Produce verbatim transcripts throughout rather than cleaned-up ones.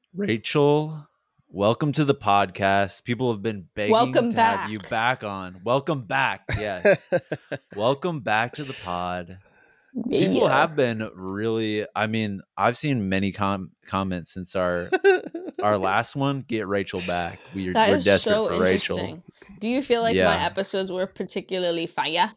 Rachel, welcome to the podcast. People have been begging Welcome to back. have you back on. Welcome back. Yes. Welcome back to the pod. People Yeah. have been really, I mean, I've seen many com- comments since our our last one. Get Rachel back. We are, That we're is desperate so for Rachel. interesting. Do you feel like my Yeah. episodes were particularly fire?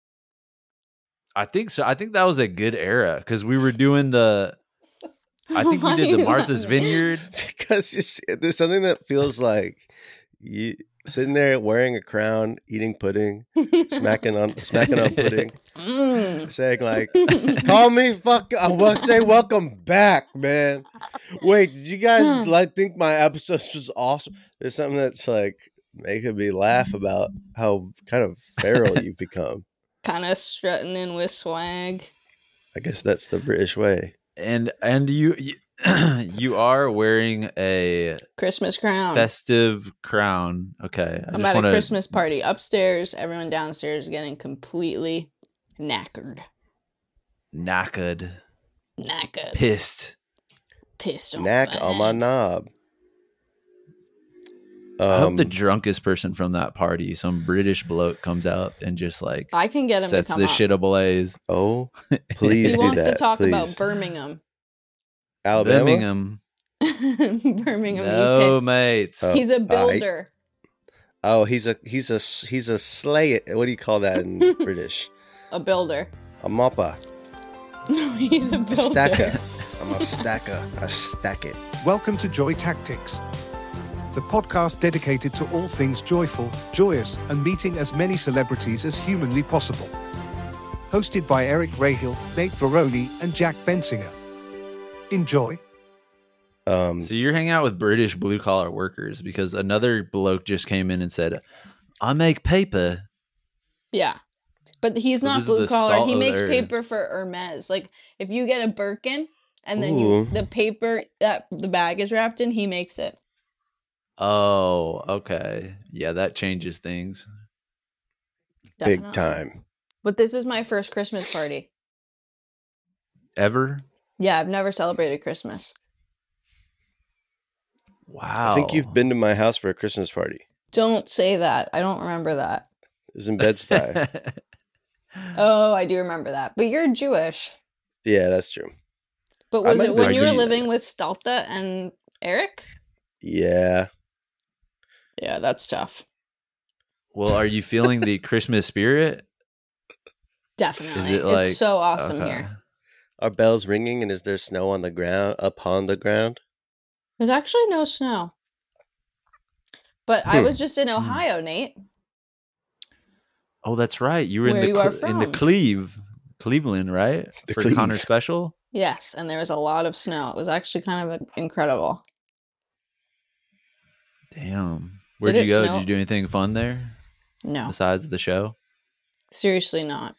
I think so. I think that was a good era because we were doing the, I think we did the Martha's Vineyard. Because you see, there's something that feels like you sitting there wearing a crown, eating pudding, smacking on smacking on pudding, Mm. saying like, "Call me fuck." I will say, "Welcome back, man." Wait, did you guys like think my episodes was awesome? There's something that's like making me laugh about how kind of feral you've become. Kind of strutting in with swag. I guess that's the British way. And and you, you you are wearing a Christmas crown. festive crown. Okay. I I'm just at wanna, a Christmas party upstairs. Everyone downstairs is getting completely knackered. knackered, Knackered. pissed. Pissed off. Knack on my head. knob. I hope the Um, drunkest person from that party, some British bloke, comes out and just like I can get him sets to come the up. shit ablaze. oh, please He do wants that. to talk please. about Birmingham. Alabama. Birmingham. Birmingham, No, U K. mates. Oh, He's a all right. builder. Oh, he's a he's a he's a slay. What do you call that in British? A builder. A mopper. He's a A builder. stacker. I'm a stacker. I stack it. Welcome to Joy Tactics, the podcast dedicated to all things joyful, joyous, and meeting as many celebrities as humanly possible. Hosted by Eric Rahill, Nate Veroni, and Jack Bensinger. Enjoy. Um, So you're hanging out with British blue collar workers because another bloke just came in and said, "I make paper." Yeah. But he's So not this is blue the collar. salt He of the makes earth. paper for Hermes. Like if you get a Birkin and then Ooh. you the paper that the bag is wrapped in, he makes it. Oh, okay. Yeah, that changes things. Definitely. big time. But this is my first Christmas party. Ever? Yeah, I've never celebrated Christmas. Wow. I think you've been to my house for a Christmas party. Don't say that. I don't remember that. It was in Bed-Stuy. Oh, I do remember that. But you're Jewish. Yeah, that's true. But I was might it have when been- you were Are you- living with Stalta and Eric? Yeah. Yeah, that's tough. Well, are you feeling the Christmas spirit? Definitely. it like- it's so awesome Okay. here. Are bells ringing and is there snow on the ground, upon the ground? There's actually no snow. But I Hmm. was just in Ohio, Nate. Oh, that's right. You were Where in the you are Cle- in the from. Cleve, Cleveland, right? The For Cleve. Connor Special. Yes, and there was a lot of snow. It was actually kind of incredible. Damn. Where'd Did you it go? snow? Did you do anything fun there No, besides the show? seriously not.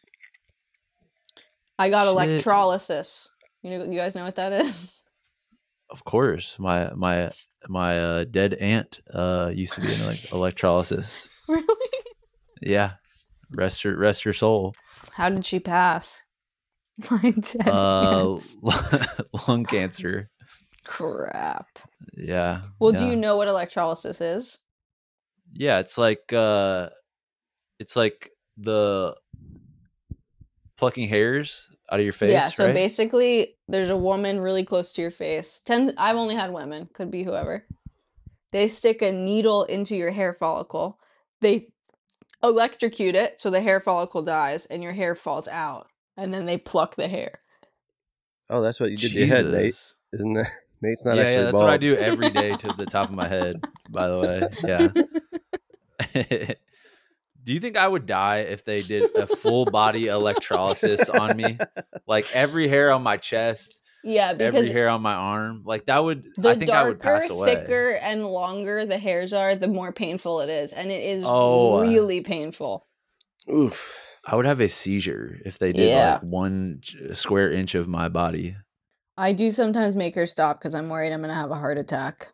I got Shit. electrolysis. You know, you guys know what that is? Of course. My my my uh, dead aunt uh, used to be in like electrolysis. Really? Yeah. Rest her rest her soul. How did she pass? My dead Uh, aunt. lung cancer. Crap. Yeah. Well, do yeah. you know what electrolysis is? Yeah, it's like uh it's like the plucking hairs out of your face, Yeah, so right? basically there's a woman really close to your face. Ten I've only had women, could be whoever. They stick a needle into your hair follicle. They electrocute it so the hair follicle dies and your hair falls out. And then they pluck the hair. Oh, that's what you did to your head, Nate. Jesus. Isn't that? Nate's not yeah, actually yeah, that's bald. what I do every day to the top of my head, by the way. Yeah. Do you think I would die if they did a full body electrolysis on me? Like every hair on my chest, Yeah, because every hair on my arm, like that would the I think I would darker, pass away. thicker, and longer the hairs are, the more painful it is. And it is Oh. really painful. Oof. I would have a seizure if they did Yeah. like one j- square inch of my body. I do sometimes make her stop because I'm worried I'm going to have a heart attack.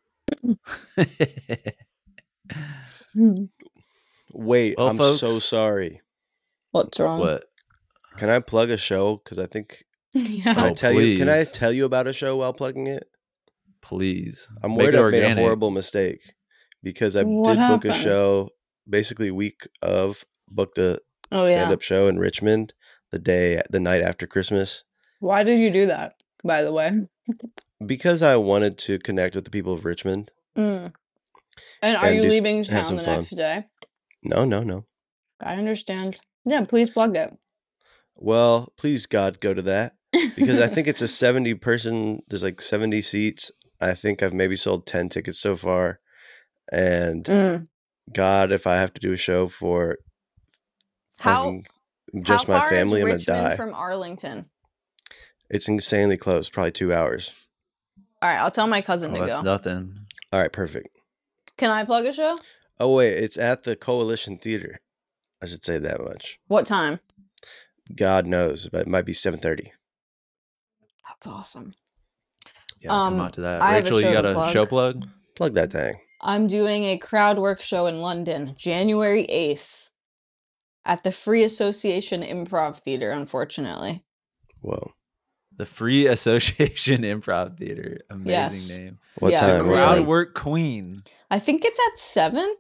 Wait, Well, I'm folks- so sorry. What's wrong? What? Can I plug a show? Because I think Yeah. can I Oh, tell you? Can I please. tell you about a show while plugging it? Please. I'm Make worried it I've made a organic. horrible mistake because I What did book a happened? show basically week of booked a Oh stand yeah. up show in Richmond the day the night after Christmas Why did you do that? By the way. because I wanted to connect with the people of Richmond. Mm. And are And you do s- leaving have town some the fun. next day? No, no, no. I understand. Yeah, please plug it. Well, please God go to that because I think it's a seventy person. There's like seventy seats. I think I've maybe sold ten tickets so far, and Mm. God, if I have to do a show for How fucking how just my far family, is I'm gonna Richmond die. from Arlington? It's insanely close, probably two hours. All right, I'll tell my cousin Oh, to that's go. nothing. All right, perfect. Can I plug a show? Oh wait, it's at the Coalition Theater. I should say that much. What time? God knows, but it might be seven thirty. That's awesome. Yeah, come Um, out to that. I have a Rachel, you show got to a plug. show plug? Plug that thing. I'm doing a crowd work show in London, January eighth, at the Free Association Improv Theater, unfortunately. Whoa. The Free Association Improv Theater. Amazing Yes. name. What Yeah, time? What really. Crowd time? work queen. I think it's at seven.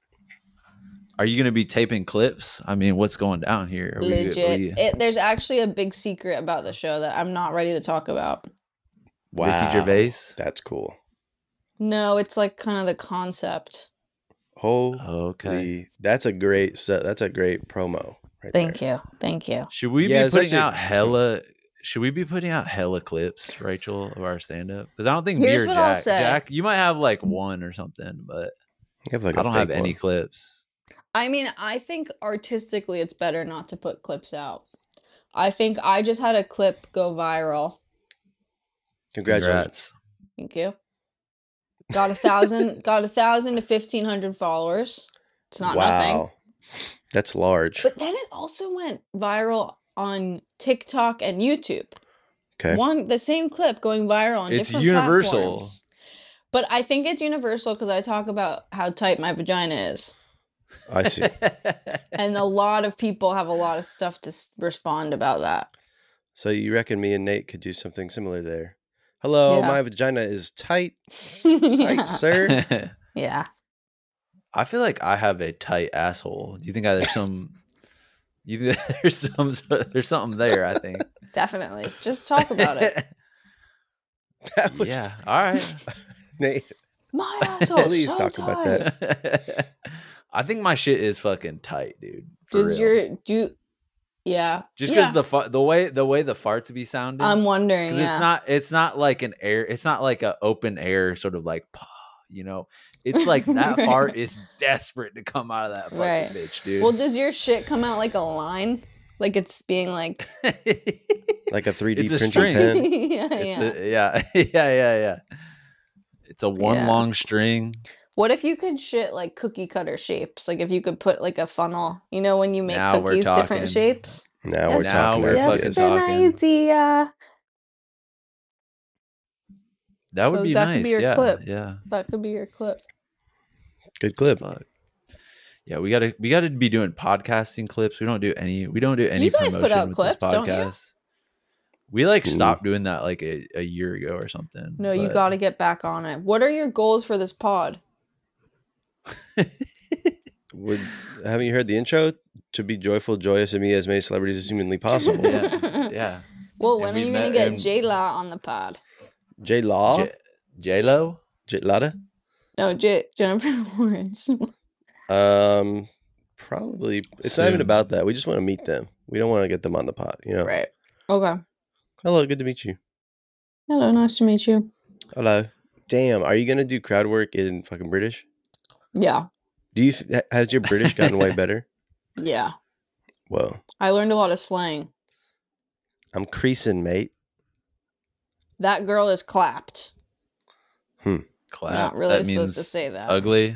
Are you going to be taping clips? I mean, what's going down here? Are we- Legit. we- It, there's actually a big secret about the show that I'm not ready to talk about. Wow. Ricky Gervais? That's cool. No, it's like kind of the concept. Holy, Okay. that's a great set. That's a great promo. Right Thank there. you. Thank you. Should we Yeah, be it's putting actually- out hella? Should we be putting out hella clips, Rachel, of our stand up? Because I don't think Here's me or what I'll Jack. say. Jack, you might have like one or something, but You have like I a don't have fake any one. clips. I mean, I think artistically it's better not to put clips out. I think I just had a clip go viral. Congratulations. Congrats. Thank you. Got a thousand, got a thousand to fifteen hundred followers. It's not nothing. Wow. That's large. But then it also went viral on TikTok and YouTube. Okay. One, the same clip going viral on It's different universal. platforms. But I think it's universal because I talk about how tight my vagina is. I see. And a lot of people have a lot of stuff to s- respond about that. So you reckon me and Nate could do something similar there? Hello, Yeah. my vagina is tight. Yeah. Tight, sir. Yeah. I feel like I have a tight asshole. Do you think I, there's some? You think there's some? There's something there. I think. Definitely. Just talk about it. That was- Yeah. All right. Nate, My asshole's Please so talk about tight. that. I think my shit is fucking tight, dude. For Does real. your do yeah. just because yeah. the fu- the way the way the farts be sounding? I'm wondering, 'Cause yeah. it's not it's not like an air. It's not like a open air sort of like, you know. It's like that Right. fart is desperate to come out of that fucking Right. bitch, dude. Well, does your shit come out like a line? Like it's being like like a three D It's a printed string. pen. yeah, It's yeah. a- yeah, yeah, yeah, yeah. It's a one Yeah. long string. What if you could shit like cookie cutter shapes? Like if you could put like a funnel, you know, when you make Now we're cookies different talking. shapes? Now we're That's Now talking. we're our fucking just kids. an talking. idea. That would So be that could nice. be your yeah, clip. yeah. That could be your clip. Good clip. Fuck. Yeah, we gotta we gotta be doing podcasting clips. We don't do any. We don't do any. guys put promotion out with clips, this don't you? podcast. We like Ooh. stopped doing that like a, a year ago or something. No, you but- got to get back on it. What are your goals for this pod? Would haven't you heard the intro? To be joyful, joyous, and meet as many celebrities as humanly possible. Yeah, yeah. Well, And when are we you going to met get him- J Law on the pod? J Law, J Lo. J Lotta. No, J Jennifer Lawrence. Um, probably. It's not even Soon. about that. We just want to meet them. We don't want to get them on the pod. You know. Right. Okay. Hello, good to meet you. Hello, nice to meet you. Hello. Damn, are you gonna do crowd work in fucking British? Yeah. Do you th- has your British gotten way better? Yeah. Well, I learned a lot of slang. I'm creasing, mate. That girl is clapped. Clap. Not really That supposed to means say that. Ugly.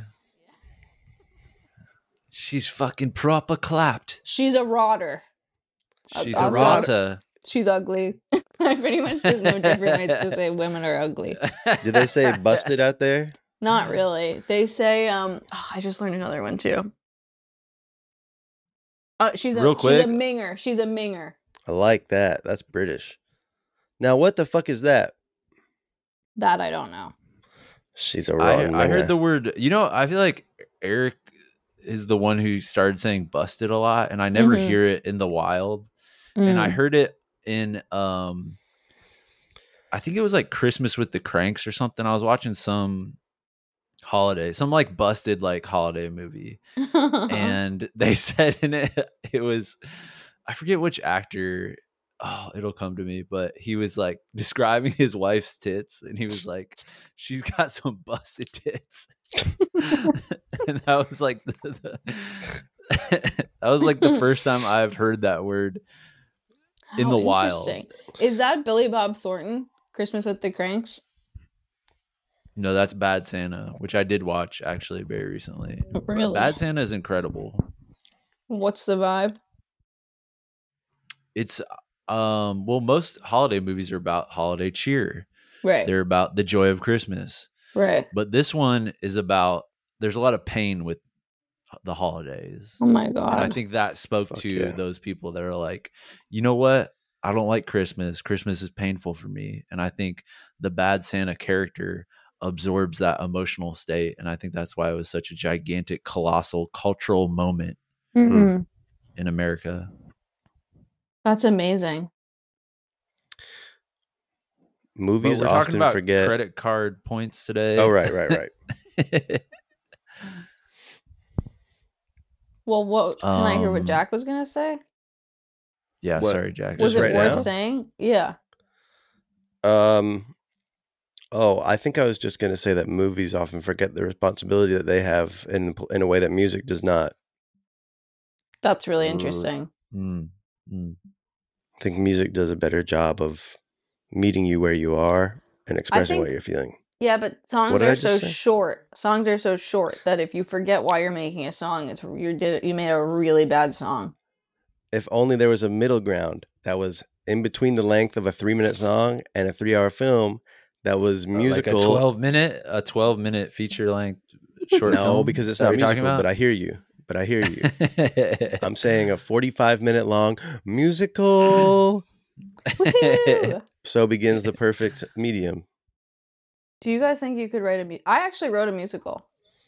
She's fucking proper clapped. She's a rotter. Uh, She's I'll a say- rata. She's ugly. I pretty much there's no different ways to say women are ugly. Did they say busted out there? Not really. They say, um, oh, I just learned another one too. Uh, she's a Real she's a quick. minger. She's a minger. I like that. That's British. Now, what the fuck is that? That I don't know. She's a I, wrong. I heard the word. You know, I feel like Eric is the one who started saying "busted" a lot, and I never Mhm. hear it in the wild. And I Mm. heard it in um, I think it was like Christmas with the Cranks or something. I was watching some holiday, some like busted like holiday movie, and they said in it, it was, I forget which actor. Oh, it'll come to me, but he was like describing his wife's tits, and he was like, "She's got some busted tits," and that was like the, the that was like the first time I've heard that word in How the wild. interesting. Is that Billy Bob Thornton? Christmas with the Cranks? No, that's Bad Santa, which I did watch actually very recently. Really? Bad Santa is incredible. What's the vibe? It's um well, most holiday movies are about holiday cheer. Right. They're about the joy of Christmas. Right. But this one is about, there's a lot of pain with the holidays. Oh my And god. I think that spoke Fuck to yeah. those people that are like, you know what? I don't like Christmas. Christmas is painful for me. And I think the Bad Santa character absorbs that emotional state. And I think that's why it was such a gigantic, colossal cultural moment Mhm. in America. That's amazing. But Movies we're talking often about forget. credit card points today. Oh, right, right, right. Well, what can I hear what Um, Jack was gonna say? Yeah, What? sorry, Jack. Was Just it right worth now? saying? Yeah. Um. Oh, I think I was just going to say that movies often forget the responsibility that they have in in a way that music does not. That's really Ooh. interesting. Mm, mm. I think music does a better job of meeting you where you are and expressing think- what you're feeling. Yeah, but songs What did I are just so say? short. Songs are so short that if you forget why you're making a song, it's you did you made a really bad song. If only there was a middle ground that was in between the length of a three minute song and a three hour film that was musical. Like a twelve minute, a twelve minute feature length short no, film? because Is it's that not what you're talking musical. But about? I hear you. But I hear you. I I'm saying a forty-five minute long musical. Woohoo! So begins the perfect medium. Do you guys think you could write a mu- I actually wrote a musical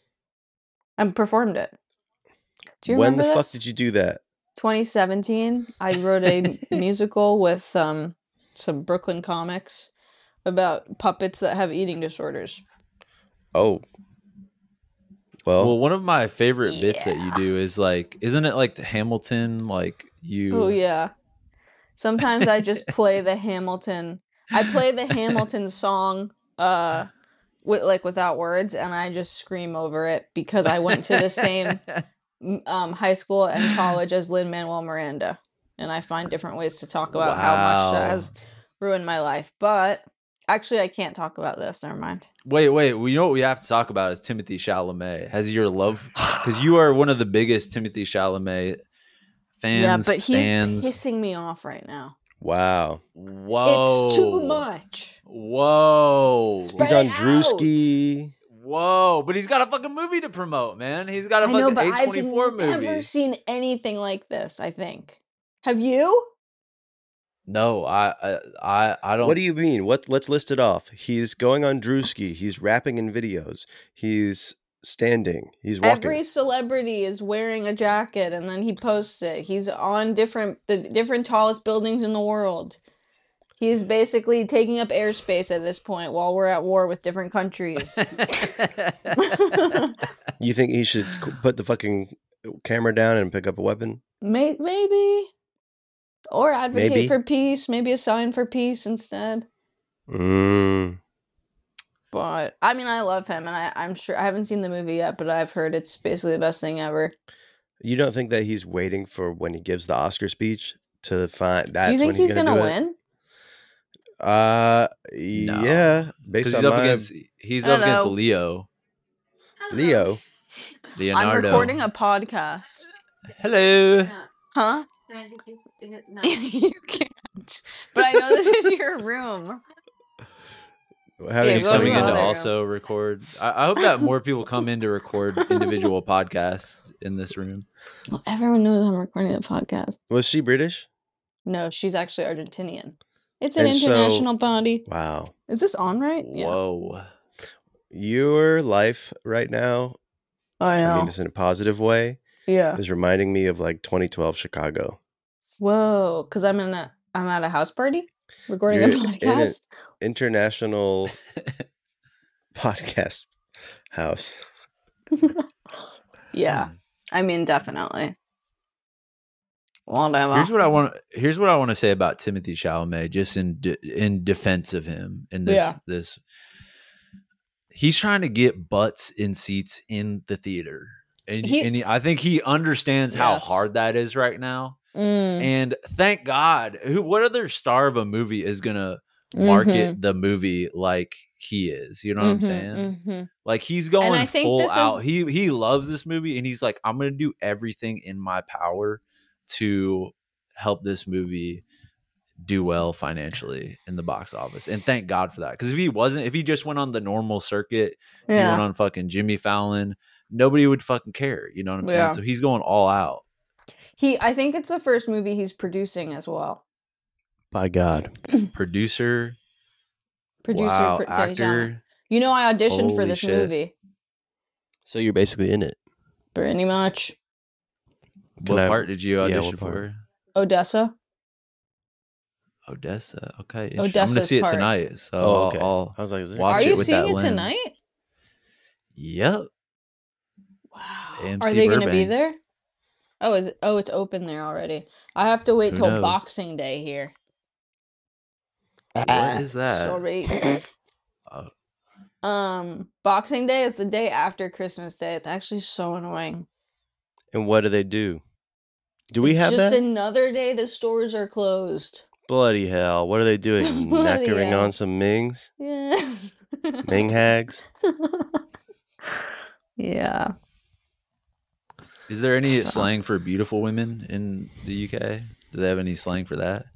and performed it. Do you when remember the this? fuck did you do that? twenty seventeen, I wrote a musical with um, some Brooklyn comics about puppets that have eating disorders. Oh. Well, Well, one of my favorite bits that you Yeah. do is like, isn't it like the Hamilton? Like you. Oh yeah. Sometimes I just play the Hamilton. I play the Hamilton song, uh, with like without words, and I just scream over it because I went to the same m- um, high school and college as Lin-Manuel Miranda, and I find different ways to talk about how much that Wow. has ruined my life. But actually, I can't talk about this. Never mind. Wait, wait. Well, you know what we have to talk about is Timothy Chalamet. Has your love, because you are one of the biggest Timothy Chalamet fans. yeah, but he's stands. pissing me off right now. wow. Whoa. It's too much. Whoa. Spread He's on it out. Drewski. Whoa. But he's got a fucking movie to promote, man. He's got a I know, fucking but A I've twenty-four never movie. seen anything like this. I think. Have you? No, I, I, I, I don't. What do you mean? What? Let's list it off. He's going on Drewski. He's rapping in videos. He's standing. He's walking. Every celebrity is wearing a jacket, and then he posts it. He's on different the different tallest buildings in the world. He's basically taking up airspace at this point while we're at war with different countries. You think he should c- put the fucking camera down and pick up a weapon? May- maybe. Or advocate Maybe. for peace. Maybe a sign for peace instead. Mm. But I mean, I love him, and I, I'm sure I haven't seen the movie yet, but I've heard it's basically the best thing ever. You don't think that he's waiting for when he gives the Oscar speech to find that's Do you think when he's, he's gonna, gonna do it? win? Uh, No. yeah. Based Because on he's up my against he's I don't up against know. Leo. Leo. Leonardo. I'm recording a podcast. Hello. Huh? Can I think you, is it no? You can't. But I know this is your room. How are Yeah, you He's go to coming the in to other room. also record. I, I hope that more people come in to record individual podcasts in this room. Well, everyone knows I'm recording the podcast. Was she British? No, she's actually Argentinian. It's an And so- international party. Wow. Is this on right? Whoa. Your life right now, I know. I mean this in a positive way, yeah. is reminding me of like twenty twelve Chicago. Whoa. Because I'm in a I'm at a house party recording You're a in a- podcast. International podcast house. yeah. I mean, definitely. Whatever. Here's what I want. Here's what I want to say about Timothy Chalamet, just in de- in defense of him. In this, Yeah. this, he's trying to get butts in seats in the theater, and He- and he, I think he understands how Yes. hard that is right now. Mm, And thank God, who what other star of a movie is gonna market the movie like he is? You know what I'm mhm, saying? mhm. Like he's going I think full this out. is- He he loves this movie, and he's like, I'm gonna do everything in my power to help this movie do well financially in the box office. And thank God for that. Because if he wasn't, if he just went on the normal circuit, he went Yeah. on fucking Jimmy Fallon, nobody would fucking care. You know what I'm Yeah. saying? So he's going all out. He I think it's the first movie he's producing as well. By God. Producer, Producer wow, Pr- Teddy Chalamet. actor. You know I auditioned for Holy this shit. movie. So you're basically in it. Pretty much. Can What I- part did you yeah, audition what part? for? Odessa. Odessa. Okay. interesting. I'm Odessa's gonna see it part. tonight. So Oh, I'll- okay. I'll, I was like, is there watch Are it you with seeing that it lens. tonight? Yep. Wow. A M Are C they going to be Burbank. there? Oh, is it? Oh, it's open there already. I have to wait Who till knows? Boxing Day here. What is that? Sorry. Oh, Um, Boxing Day is the day after Christmas Day. It's actually so annoying. And what do they do? Do we It's have just that? another day the stores are closed. Bloody hell. What are they doing? Bloody Knackering hell. on some Mings? Yes. Ming hags? yeah. is there any Stop. slang for beautiful women in the U K? Do they have any slang for that?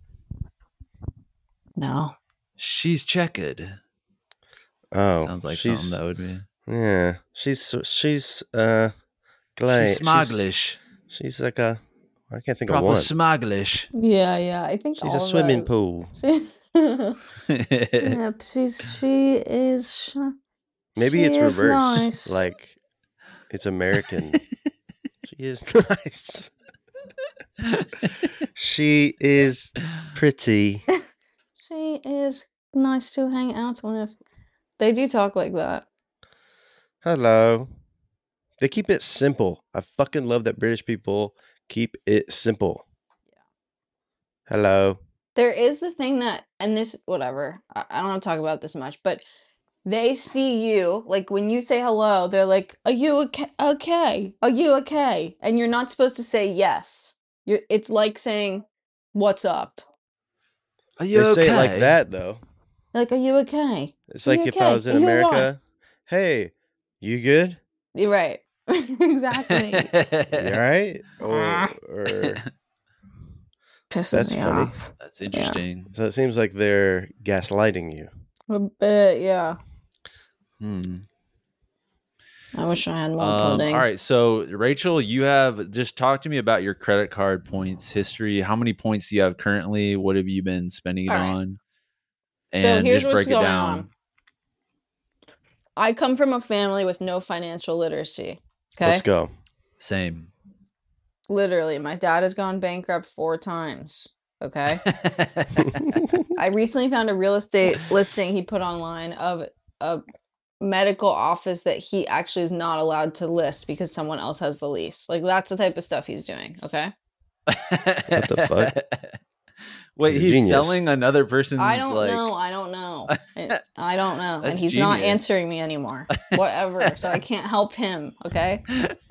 No. She's checkered. Oh. Sounds like she's, something that would be. Yeah. She's, she's, uh, glad. She's smuglish. She's like a, I can't think Proper of one. smuglish. Yeah, yeah. I think She's all a of swimming that- pool. She, yep, she's she is. sh- Maybe she it's is reversed. nice. Like, it's American. She is nice. She is pretty. She is nice to hang out with. They do talk like that. Hello. They keep it simple. I fucking love that British people keep it simple. Yeah. Hello. There is the thing that, and this, whatever, I, I don't want to talk about this much, but they see you, like when you say hello, they're like, are you okay? Okay. Are you okay? And you're not supposed to say yes. You're, it's like saying, what's up? Are you They okay? say it like that though. Like, are you okay? It's Are like you if okay? I was in Are you all right? America. Hey, you good? You're right. exactly. You all right? Or, or Pisses That's me funny. off. That's interesting. so it seems like they're gaslighting you. A bit, yeah. Hmm. I wish I had more Um, pudding. all right, so Rachel, you have just talk to me about your credit card points history. How many points do you have currently? What have you been spending it All right. on? So And here's just what's break it going down. on. I come from a family with no financial literacy. Okay. Let's go. Same. Literally, my dad has gone bankrupt four times. Okay. I recently found a real estate listing he put online of a medical office that he actually is not allowed to list because someone else has the lease. Like that's the type of stuff he's doing. Okay. What the fuck? Wait, He's a he's genius. selling another person's I don't like know. I don't know. I, I don't know. And That's he's not genius. answering me anymore. Whatever. So I can't help him. Okay.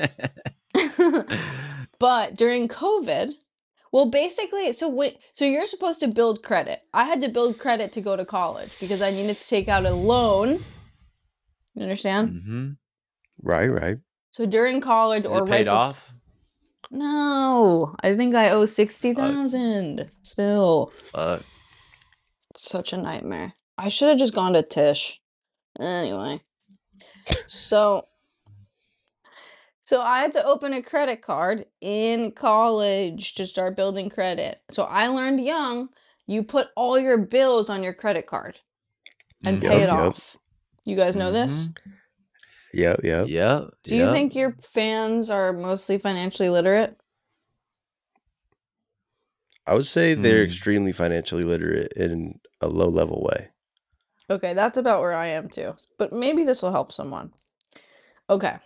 But during COVID, well, basically, so wait, so you're supposed to build credit. I had to build credit to go to college because I needed to take out a loan. You understand? Mhm. Right, right. So during college Is or it right paid bef- off? No, I think I owe sixty thousand still. Fuck. Such a nightmare. I should have just gone to Tish. Anyway, so so I had to open a credit card in college to start building credit. So I learned young You put all your bills on your credit card and Mhm. pay it Yep, yep. off. You guys know this? Mhm. Yep, yep. Yep. Do you yep. think your fans are mostly financially literate? I would say they're Hmm. extremely financially literate in a low level way. Okay, that's about where I am too. But maybe this will help someone. Okay.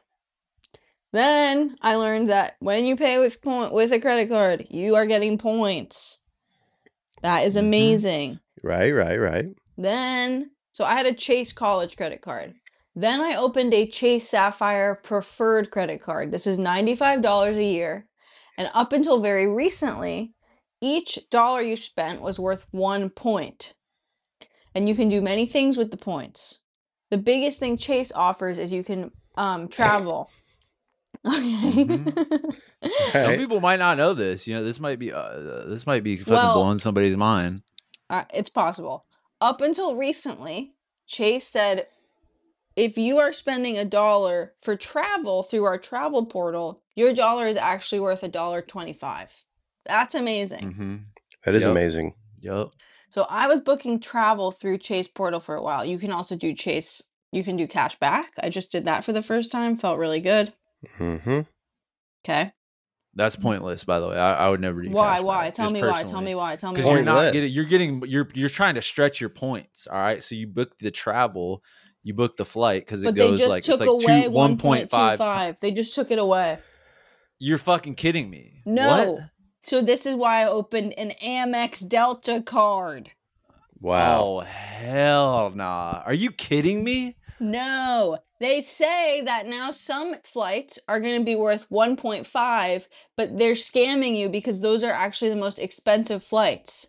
Then I learned that when you pay with point with a credit card, you are getting points. That is Mhm. amazing. Right, right, right. Then, so I had a Chase College credit card. Then I opened a Chase Sapphire Preferred credit card. This is ninety-five dollars a year. And up until very recently, each dollar you spent was worth one point. And you can do many things with the points. The biggest thing Chase offers is you can um, travel. Okay. Some Right. people might not know this. You know, this might be uh, this might be fucking Well- blowing somebody's mind. Uh, it's possible. Up until recently, Chase said if you are spending a dollar for travel through our travel portal, your dollar is actually worth a dollar twenty-five. That's amazing. Mm-hmm. That is Yep. amazing. Yep. So I was booking travel through Chase Portal for a while. You can also do Chase. You can do cash back. I just did that for the first time. Felt really good. Mm-hmm. Okay. That's pointless, by the way. I, I would never do. Why? cash Why? back, Tell just me why. Tell personally. me why. Tell me Because why. you're not Pointless. getting, you're getting, you're you're trying to stretch your points. All right, so you book the travel, you book the flight because it But they goes just like took it's like away two, one one point point two five. five. They just took it away. You're fucking kidding me. No. What? So this is why I opened an Amex Delta card. Wow. Oh hell nah! Are you kidding me? No. They say that now some flights are going to be worth one point five, but they're scamming you because those are actually the most expensive flights.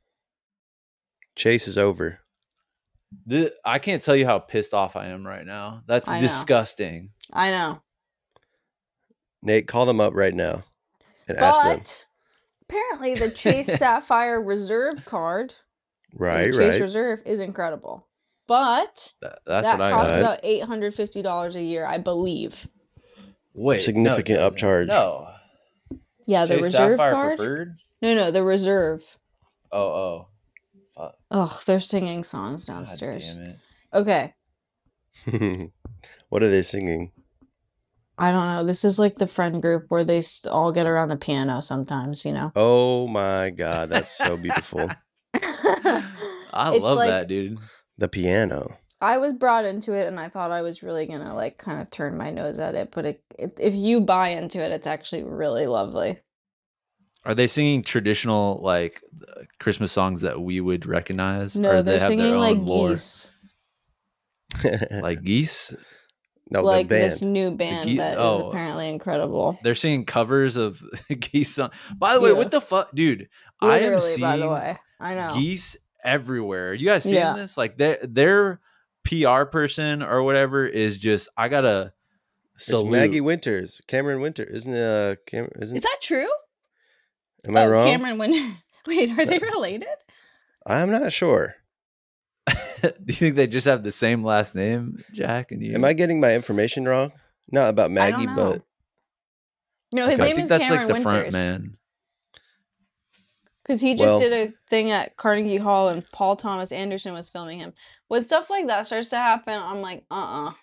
Chase is over. The, I can't tell you how pissed off I am right now. That's I know. disgusting. I know. Nate, call them up right now and ask them. But apparently the Chase Sapphire Reserve card, or Right, the Chase right. Reserve, is incredible. But That, that's that what I costs got. about eight hundred fifty dollars a year, I believe. Wait, Significant no, it doesn't. upcharge. No, Yeah, the Chase Reserve Sapphire card? Preferred? No, no, the Reserve. Oh, oh, fuck. Ugh, they're singing songs God downstairs. damn it. Okay. What are they singing? I don't know. This is like the friend group where they s- all get around the piano sometimes, you know? Oh my God, that's so beautiful. I It's love like- that, dude. The piano. I was brought into it and I thought I was really gonna like kind of turn my nose at it, but it, if, if you buy into it, it's actually really lovely. Are they singing traditional like uh, Christmas songs that we would recognize? No, or they're they have singing their like own lore? geese, Like geese? no, like the band. this new band gee- that is oh. apparently incredible. They're singing covers of geese song. By the way, Yeah. what the fuck, dude? I am Literally, by the seeing way, I know. geese everywhere. You guys seeing Yeah. this? Like their their P R person or whatever is just I gotta It's salute. Maggie Winters, Cameron Winter, isn't it? Uh, Cam- isn't? Is that true? Am I oh, wrong? Cameron Win- Wait, are they related? I'm not sure. Do you think they just have the same last name, Jack and you? Am I getting my information wrong? Not about I Maggie, don't know. but No, his I name think is that's Cameron like the front Winters. man. Because he just Well- did a thing at Carnegie Hall and Paul Thomas Anderson was filming him. When stuff like that starts to happen, I'm like, uh-uh.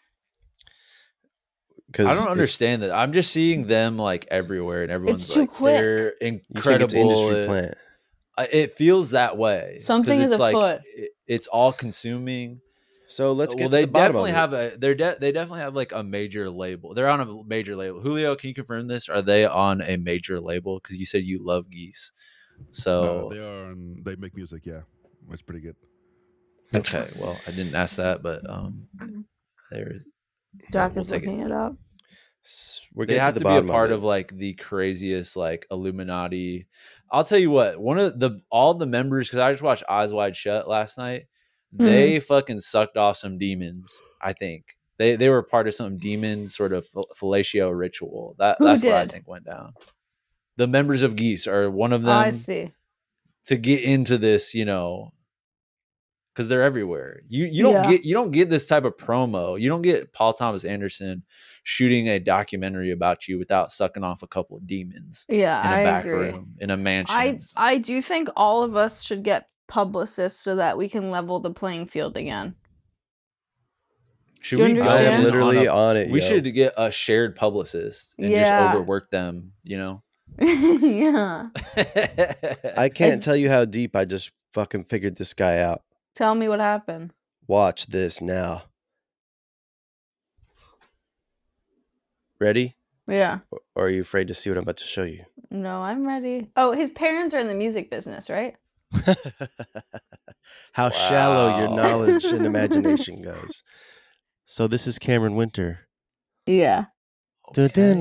because I don't understand that. I'm just seeing them like everywhere, and everyone's too like quick. they're You think it's incredible. industry It- plant? I- It feels that way. 'cause Something is it's like, afoot. it- It's all consuming. So let's get well, to they the bottom definitely of have a. They're de- they definitely have like a major label. They're on a major label. Julio, can you confirm this? Are they on a major label? Because you said you love geese. So Uh, they are. On, they make music. Yeah, it's pretty good. okay, well, I didn't ask that, but um, there's Jack we'll is take it. looking it up. S- We're They getting have to to, the be a bottom part of, of it. like the craziest like Illuminati. I'll tell you what, one of the all the members, because I just watched Eyes Wide Shut last night. Hmm. They fucking sucked off some demons. I think they they were part of some demon sort of fel- fellatio ritual. That Who that's what I did? think went down. The members of Geese are one of Oh, them I see. to get into this, you know, because they're everywhere. You you don't Yeah. get you don't get this type of promo. You don't get Paul Thomas Anderson shooting a documentary about you without sucking off a couple of demons Yeah, in a I back agree. room in a mansion. I I do think all of us should get publicist so that we can level the playing field again. Should Do you we go I understand? am in literally on, on a, it. we yo. should get a shared publicist and Yeah. just overwork them, you know? Yeah. I can't tell you how deep I just fucking figured this guy out. Tell me what happened. Watch this now. Ready? Yeah. Or are you afraid to see what I'm about to show you? No, I'm ready. Oh, his parents are in the music business, right? How shallow your Wow. knowledge and imagination goes. So this is Cameron Winter. Yeah. Okay.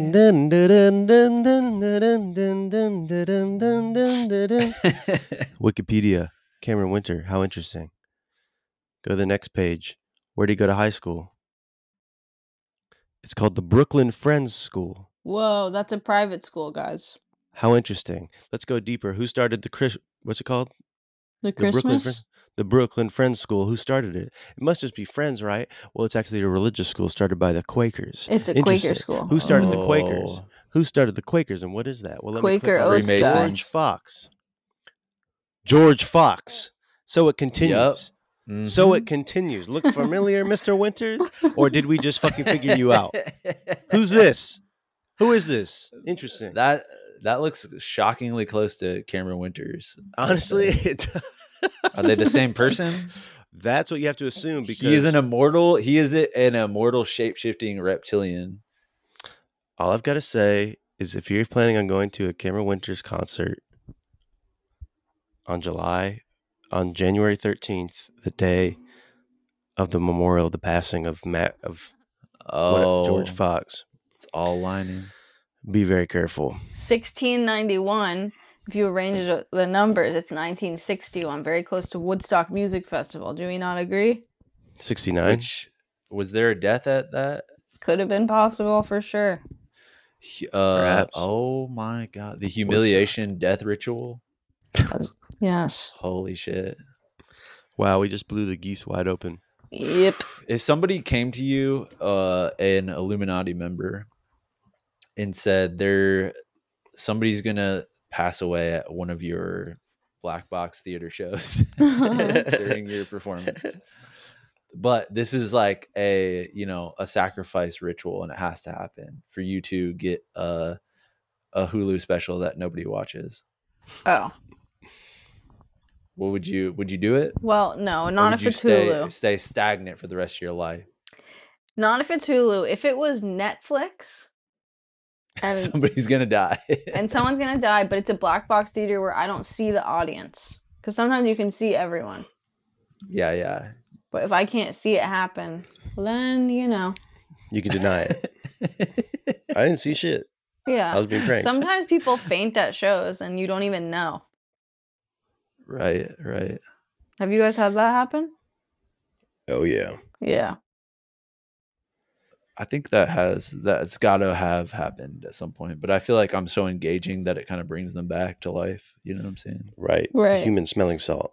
Wikipedia, Cameron Winter. How interesting. Go to the next page. Where did he go to high school? It's called the Brooklyn Friends School. Whoa, that's a private school, guys. How interesting. Let's go deeper. Who started the Chris? What's it called? The The Brooklyn Christmas? Friends. The Brooklyn Friends School. Who started it? It must just be Friends, right? Well, it's actually a religious school started by the Quakers. It's a Quaker Interesting. school. Who started the Oh. Quakers? Who started the Quakers, and what is that? Well, let me Quaker click on it. Oats Freemasons. guy. George Fox. George Fox. So it continues. So Mhm. it continues. Look familiar, Mister Winters? Or did we just fucking figure you out? Who's this? Who is this? Interesting. That that looks shockingly close to Cameron Winters. I'd Honestly, say. it, Are they the same person? that's what you have to assume because He is an immortal. He is an immortal shape-shifting reptilian. all I've got to say is if you're planning on going to a Cameron Winters concert on July, on January thirteenth, the day of the memorial, the passing of Matt of what- Oh, George Fox, It's all lining. be very careful. sixteen ninety-one. If you arrange the- the numbers, it's nineteen sixty-one, very close to Woodstock Music Festival. Do we not agree? sixty-nine. Which was there a death at that? Could have been possible for sure. Hu- Uh, Perhaps. oh my god, the humiliation death ritual. Yes. Holy shit! Wow, we just blew the geese wide open. Yep. If somebody came to you, uh, an Illuminati member, and said they're somebody's gonna pass away at one of your black box theater shows during your performance, but this is like a you know a sacrifice ritual and it has to happen for you to get a a Hulu special that nobody watches, Oh. what would you would you do it? Well, no, Or not would if you it's stay, Hulu. stay stagnant for the rest of your life? Not if it's Hulu. If it was Netflix and Somebody's gonna die. and someone's gonna die, but it's a black box theater where I don't see the audience. Because sometimes you can see everyone. yeah, yeah. But if I can't see it happen, well then, you know. You can deny it. I didn't see shit. Yeah. I was being pranked. Sometimes people faint at shows and you don't even know. Right, right. Have you guys had that happen? Oh yeah. Yeah. I think that has that's got to have happened at some point, but I feel like I'm so engaging that it kind of brings them back to life. You know what I'm saying? Right. The Right. human smelling salt.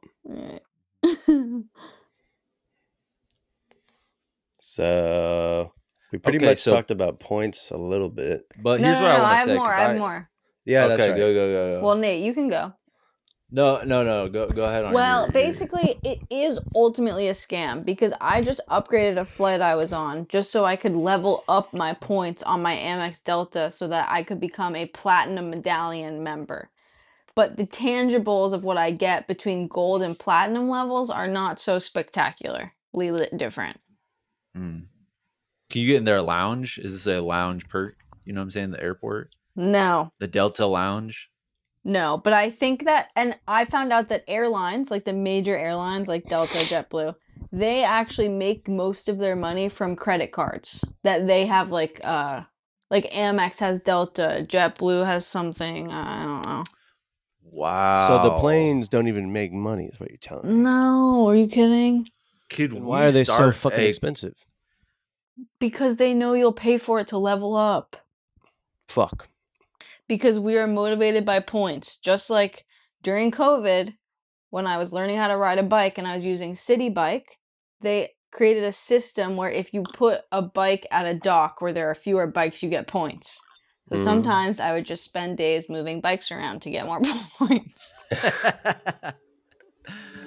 So we pretty Okay, much so- talked about points a little bit. But no, here's no, what no, I I want to have say. more. 'cause I have more. Yeah, okay, that's right. go, go, go, go. Well, Nate, you can go. no, no, no. Go, go ahead. On Well, your- your- basically, it is ultimately a scam because I just upgraded a flight I was on just so I could level up my points on my Amex Delta so that I could become a platinum medallion member. But the tangibles of what I get between gold and platinum levels are not so spectacularly different. Mm. Can you get in their lounge? Is this a lounge perk? You know what I'm saying? The airport, No, the Delta Lounge. no. But I think that, and I found out that airlines, like the major airlines like Delta, JetBlue, they actually make most of their money from credit cards that they have like, uh, like Amex has Delta, JetBlue has something, I don't know. Wow. So the planes don't even make money, is what you're telling me. No, are you kidding? Could Then we why are they so start fucking a- expensive? Because they know you'll pay for it to level up. Fuck. Because we are motivated by points. Just like during COVID, when I was learning how to ride a bike and I was using City Bike, they created a system where if you put a bike at a dock where there are fewer bikes, you get points. So Mhm. sometimes I would just spend days moving bikes around to get more points.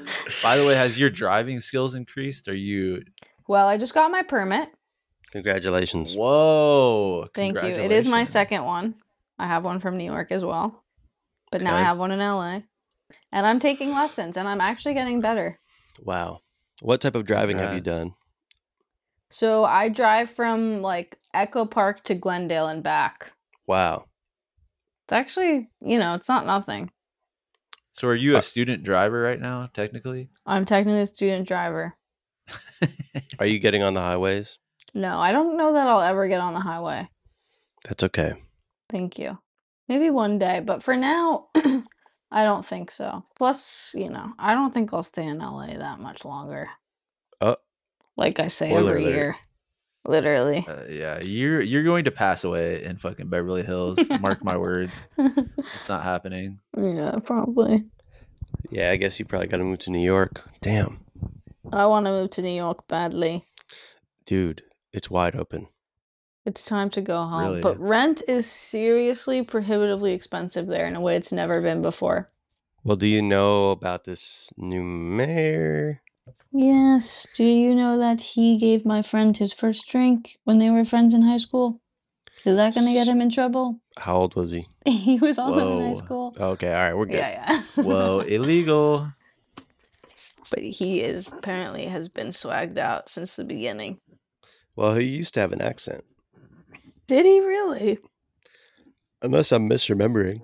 By the way, has your driving skills increased? Are you? Well, I just got my permit. Congratulations. Whoa! Thank you. It is my Congratulations. second one. I have one from New York as well. But now I Okay. have one in L A. And I'm taking lessons and I'm actually getting better. Wow. What type of driving have you Congrats. done? So I drive from like Echo Park to Glendale and back. Wow. It's actually, you know, it's not nothing. So, are you Uh, a student driver right now? Technically, I'm technically a student driver. Are you getting on the highways? No, I don't know that I'll ever get on the highway. That's okay. Thank you. Maybe one day, but for now, I don't think so. Plus, you know, I don't think I'll stay in L A that much longer. Oh, Like I say spoiler every alert. year. Literally. uh, yeah, you're you're going to pass away in fucking Beverly Hills. Mark my words, it's not happening. Yeah, probably. Yeah, I guess you probably got to move to New York. Damn. I want to move to New York badly. Dude, it's wide open. It's time to go home. Really? But rent is seriously prohibitively expensive there in a way it's never been before. Well, do you know about this new mayor? Yes. Do you know that he gave my friend his first drink when they were friends in high school? Is that going to get him in trouble? How old was he? He was also in high Whoa. school. Okay, all right, we're good. Yeah, yeah. Whoa, illegal. But he is apparently has been swagged out since the beginning. Well, he used to have an accent. Did he really? Unless I'm misremembering.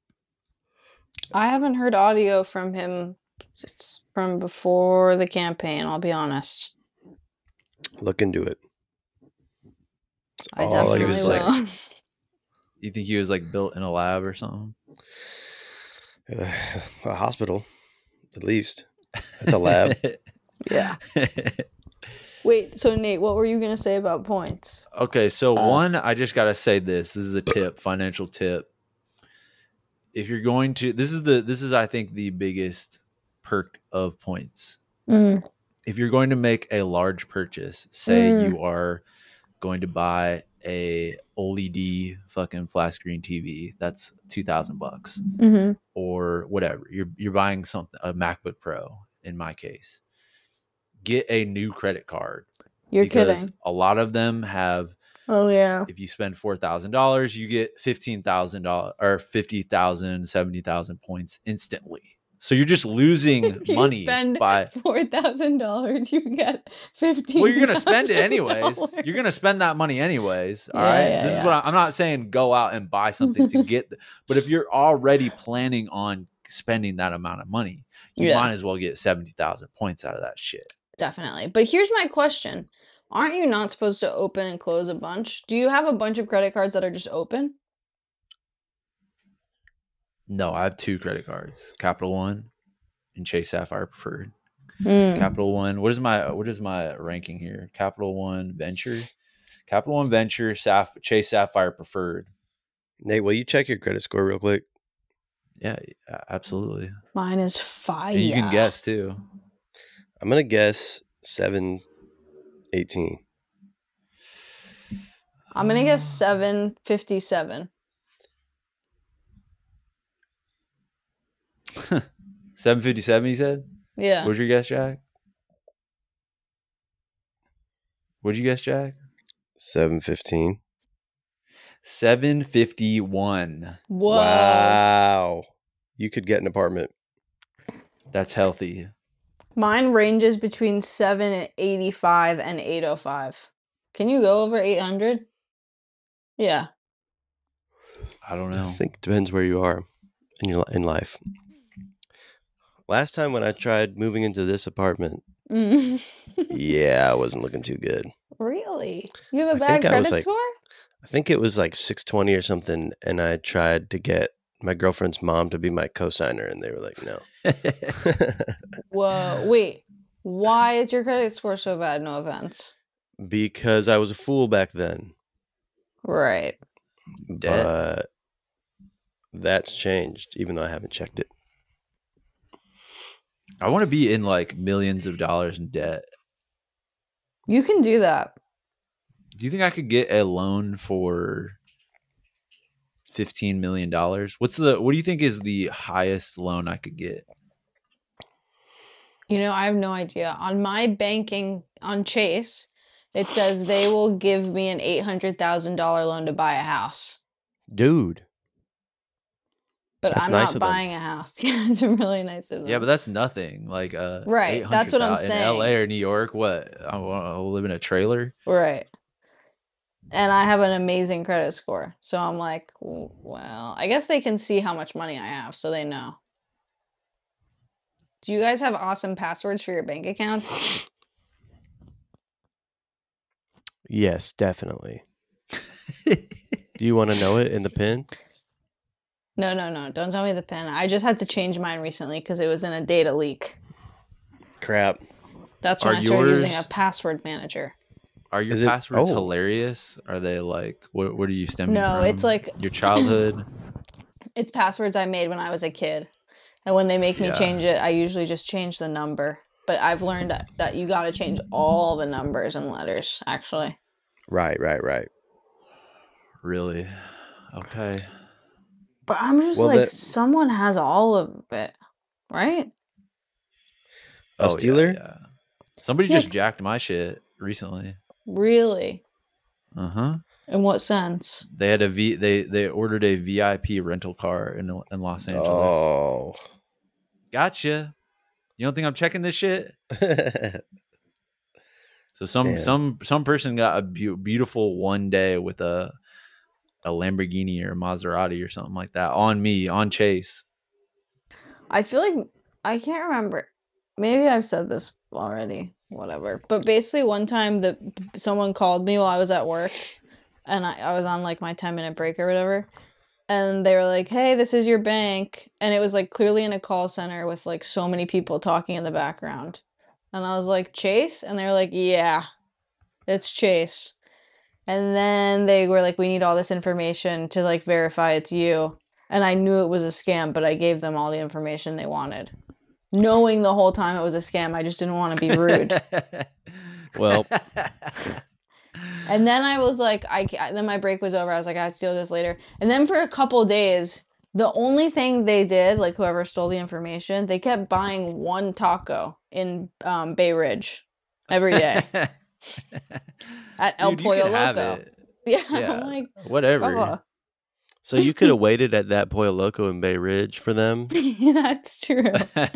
I haven't heard audio from him s- from before the campaign, I'll be honest. Look into it. It's I all definitely he was will. saying. You think he was like built in a lab or something? Uh, a hospital, at least. That's a lab. Yeah. Wait, so Nate, what were you going to say about points? Okay, so one, I just gotta say this. This is a tip, financial tip. If you're going to, this is the, this is I think the biggest perk of points. Mm. If you're going to make a large purchase, say Mm. you are going to buy a O L E D fucking flat screen T V, that's two thousand bucks Mm-hmm. or whatever. You're you're buying something, a MacBook Pro in my case. Get a new credit card. You're because kidding. a lot of them have, Oh, yeah. if you spend four thousand dollars, you get fifteen thousand dollars or fifty thousand, seventy thousand points instantly. So you're just losing If you money spend by, four thousand dollars, you get fifteen. well, you're going to spend it anyways. You're going to spend that money anyways. All Yeah, right. yeah, this yeah. is what I, I'm not saying go out and buy something to get, but if you're already planning on spending that amount of money, you Yeah. might as well get seventy thousand points out of that shit. Definitely. But here's my question. Aren't you not supposed to open and close a bunch? Do you have a bunch of credit cards that are just open? No, I have two credit cards, Capital One and Chase Sapphire Preferred. Mm. Capital One. What is my what is my ranking here? Capital One Venture, Capital One Venture, Saf, Chase Sapphire Preferred. Nate, will you check your credit score real quick? Yeah, yeah, absolutely. Mine is fire. And you can guess too. I'm going to guess seven eighteen. I'm gonna guess seven fifty-seven. seven fifty-seven. You said. Yeah. What'd you guess, Jack? What'd you guess, Jack? seven fifteen. seven fifty-one. Whoa. Wow. You could get an apartment. That's healthy. Mine ranges between seven eighty-five and eight oh five. Can you go over eight hundred? Yeah. I don't I know. think it depends where you are in your in life. Last time when I tried moving into this apartment, Mm. yeah, I wasn't looking too good. Really? You have a I bad think I was credit like- score? I think it was like six twenty or something, and I tried to get my girlfriend's mom to be my co-signer, and they were like, no. Whoa. Wait. Why is your credit score so bad? No offense. Because I was a fool back then. Right. Debt? But that's changed, even though I haven't checked it. I want to be in like millions of dollars in debt. You can do that. Do you think I could get a loan for fifteen million dollars? What's the what do you think is the highest loan I could get? You know, I have no idea. On my banking on Chase, it says they will give me an eight hundred thousand dollars loan to buy a house. Dude. But That's I'm nice not of them. buying a house. Yeah, it's really nice of them. Yeah, but that's nothing. Like uh, Right, that's what I'm eight hundred thousand in L A saying. or New York. What? I want to live in a trailer. Right. And I have an amazing credit score. So I'm like, w- well, I guess they can see how much money I have, so they know. Do you guys have awesome passwords for your bank accounts? Yes, definitely. Do you want to know it in the pin? No, no, no. Don't tell me the pin. I just had to change mine recently because it was in a data leak. Crap. That's when Are I started using a yours- password manager. Are your Is it- passwords oh. hilarious? Are they like what? What are you stemming No, from? it's like- your childhood. It's passwords I made when I was a kid. And when they make me Yeah. change it, I usually just change the number. But I've learned that, that you got to change all the numbers and letters, actually. Right, right, right. Really? Okay. But I'm just Well, like, that- someone has all of it, right? A Oh, yeah, Steeler? Yeah, Somebody Yeah. just jacked my shit recently. Really? Uh huh. In what sense? They had a V. They they ordered a V I P rental car in in Los Angeles. Oh. Gotcha. You don't think I'm checking this shit? So some Damn. some some person got a beau- beautiful one day with a a Lamborghini or a Maserati or something like that on me on Chase. I feel like I can't remember. Maybe I've said this already. Whatever. But basically, one time that someone called me while I was at work, and I, I was on like my ten minute break or whatever, and they were like, "Hey, this is your bank," and it was like clearly in a call center with like so many people talking in the background, and I was like, "Chase," and they were like, "Yeah, it's Chase," and then they were like, "We need all this information to like verify it's you." And I knew it was a scam, but I gave them all the information they wanted. Knowing the whole time it was a scam, I just didn't want to be rude. Well, And then I was like, I ca- then my break was over. I was like, I have to deal with this later. And then for a couple days, the only thing they did, like whoever stole the information, they kept buying one taco in um, Bay Ridge every day at El Dude, you Pollo can have Loco. it. Yeah, Yeah, I'm like, whatever. Bubba. so you could have waited at that Pollo Loco in Bay Ridge for them? That's true.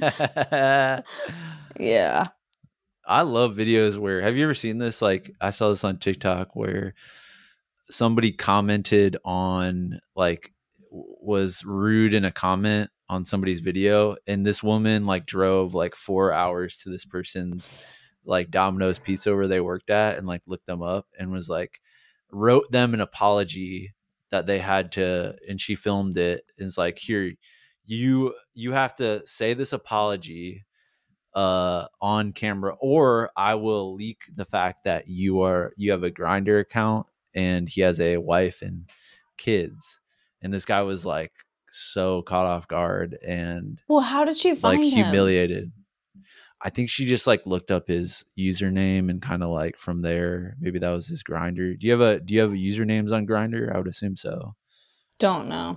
Yeah. I love videos where have you ever seen this? Like I saw this on TikTok where somebody commented on like w- was rude in a comment on somebody's video, and this woman like drove like four hours to this person's like Domino's Pizza where they worked at and like looked them up and was like wrote them an apology that they had to, and she filmed it and it's like, here, you you have to say this apology uh on camera or I will leak the fact that you are you have a Grinder account and he has a wife and kids. And this guy was like so caught off guard and Well, how did she find like him? humiliated. I think she just like looked up his username and kind of like from there maybe that was his Grinder. Do you have a do you have usernames on Grinder? I would assume so. Don't know.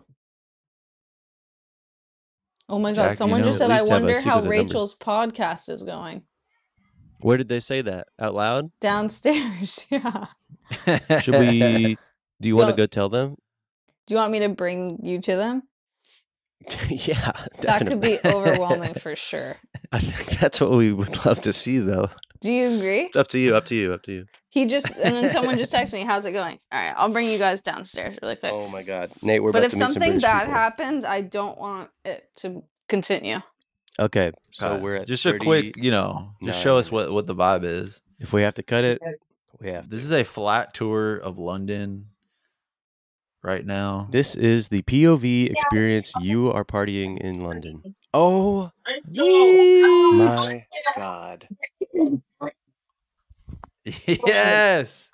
Oh my Jack, God, you someone know? just At said, I least have a wonder how secret number. Rachel's podcast is going. Where did they say that? Out loud? Downstairs. Yeah. Should we? Do you want to Don't- go tell them? Do you want me to bring you to them? Yeah, That could definitely. be overwhelming for sure. I think that's what we would love to see, though. Do you agree? It's up to you. Up to you. Up to you. He just, and then someone just texted me, how's it going? All right, I'll bring you guys downstairs really quick. Oh my God, Nate, we're but about if to meet some something British bad people. happens, I don't want it to continue. Okay, so Okay. we're at just a thirty quick, you know, just nine show us what minutes. what the vibe is. If we have to cut it, we have to. This is a flat tour of London right now. This is the P O V experience. You are partying in London. Oh my God. Yes.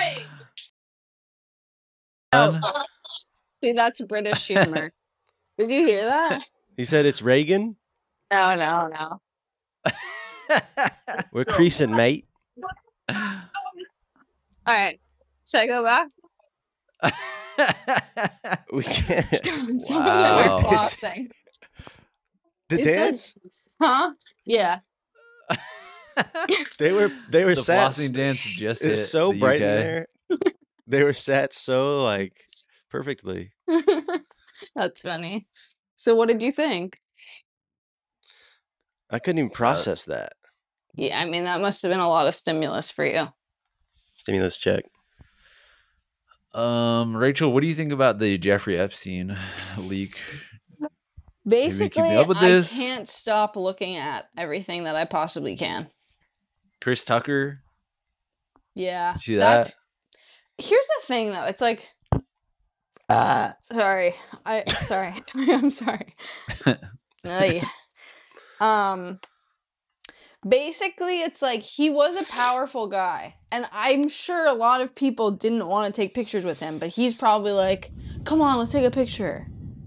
Oh. See, that's British humor. Did you hear that? He said it's Reagan. No, no, no. We're creasing, mate. All right. Should I go back? We can't. Someone Wow. was flossing. The He said- dance? Huh? Yeah. They were they were the sat. flossing dance just It's hit so the bright U K. in there. They were sat so like perfectly. That's funny. So what did you think? I couldn't even process that Yeah, I mean, that must have been a lot of stimulus for you. stimulus check. Um, Rachel, what do you think about the Jeffrey Epstein leak? Basically, keeping up with I this? can't stop looking at everything that I possibly can. Chris Tucker. Yeah. See that's that? Here's the thing though. It's like uh sorry. I sorry. I'm sorry. Ay. Um basically it's like he was a powerful guy. And I'm sure a lot of people didn't want to take pictures with him, but he's probably like, come on, let's take a picture.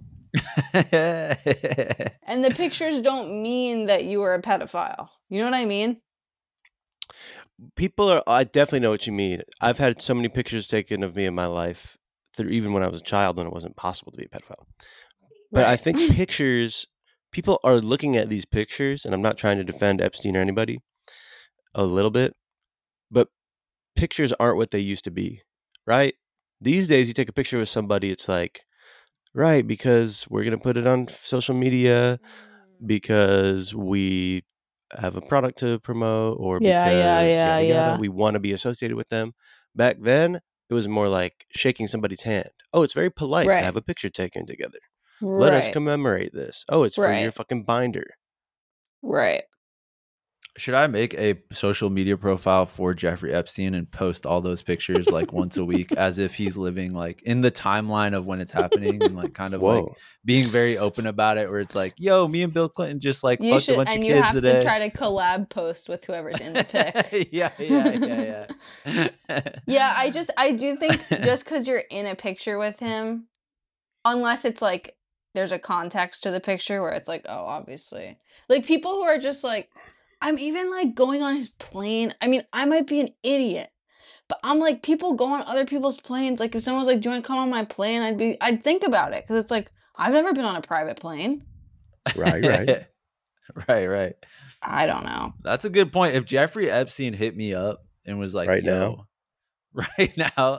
And the pictures don't mean that you were a pedophile. You know what I mean? People are. I definitely know what you mean. I've had so many pictures taken of me in my life, through even when I was a child, when it wasn't possible to be a pedophile. But I Right. think pictures. People are looking at these pictures, and I'm not trying to defend Epstein or anybody. A little bit, but pictures aren't what they used to be, right? These days, you take a picture with somebody, it's like, right, because we're gonna put it on social media because we have a product to promote, or Yeah, because yeah, yeah, yada, yada, yeah. we want to be associated with them. Back then, it was more like shaking somebody's hand. Oh, it's very polite Right. to have a picture taken together. Let us Right. commemorate this. Oh, it's for your Right. fucking binder. Right. Should I make a social media profile for Jeffrey Epstein and post all those pictures like once a week as if he's living like in the timeline of when it's happening and like kind of like Whoa. being very open about it, where it's like, yo, me and Bill Clinton just like You fucked a should, bunch and of you kids have today. to try to collab post with whoever's in the pic. yeah, yeah, yeah, yeah. Yeah, I just, I do think just because you're in a picture with him, unless it's like there's a context to the picture where it's like, oh, obviously, like people who are just like, I'm even like going on his plane. I mean, I might be an idiot, but I'm like, people go on other people's planes. Like if someone's like, do you want to come on my plane? I'd be, I'd think about it because it's like I've never been on a private plane. Right, right. right, right. I don't know. That's a good point. If Jeffrey Epstein hit me up and was like, Right yo, right now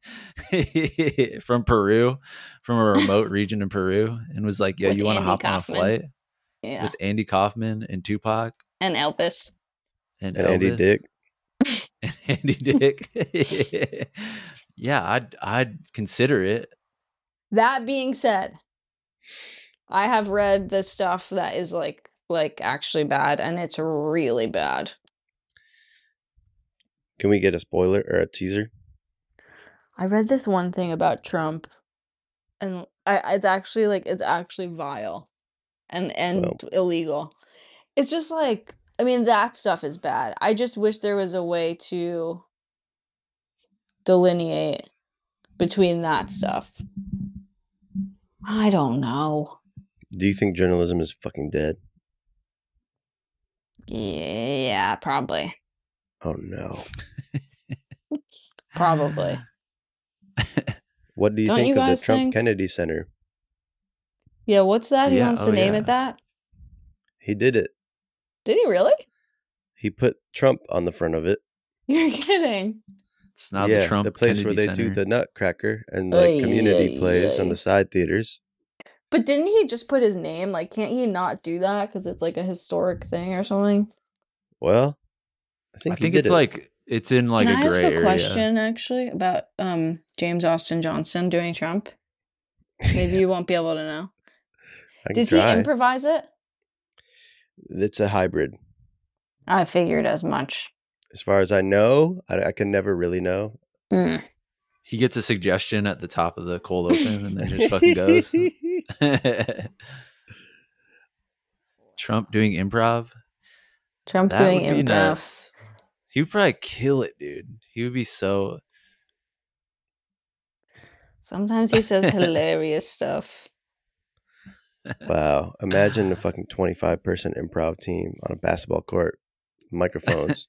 from Peru, from a remote region in Peru, and was like, yo, With you want to Andy hop Kaufman. on a flight Yeah, with Andy Kaufman and Tupac and Elvis. and, And Andy Elvis Dick. and Andy Dick? Yeah, I'd I'd consider it. That being said, I have read the stuff that is like like actually bad, and it's really bad. Can we get a spoiler or a teaser? I read this one thing about Trump, and I it's actually like it's actually vile and and Well. illegal. It's just like, I mean, that stuff is bad. I just wish there was a way to delineate between that stuff. I don't know. Do you think journalism is fucking dead? Yeah, probably. Oh no. Probably. What do you Don't think you of the guys Trump think? Kennedy Center? Yeah, what's that? He Yeah, wants oh, to name yeah. it that? He did it. Did he really? He put Trump on the front of it. You're kidding. It's now yeah, the Trump place Kennedy where they Center. do the Nutcracker and like Ay, community ay, plays on ay. the side theaters. But didn't he just put his name? Like, can't he not do that because it's like a historic thing or something? Well, I I think, think he it's did it. like it's in like Can a I ask gray a area. question actually about um James Austin Johnson doing Trump? Maybe you won't be able to know. I can Does he try. improvise it? It's a hybrid. I figured as much. As far as I know, I, I can never really know. Mm. He gets a suggestion at the top of the cold open and then just fucking goes. Trump doing improv. Trump That doing would be improv. nuts. He would probably kill it, dude. He would be so. Sometimes he says hilarious stuff. Wow. Imagine a fucking twenty-five person improv team on a basketball court, microphones.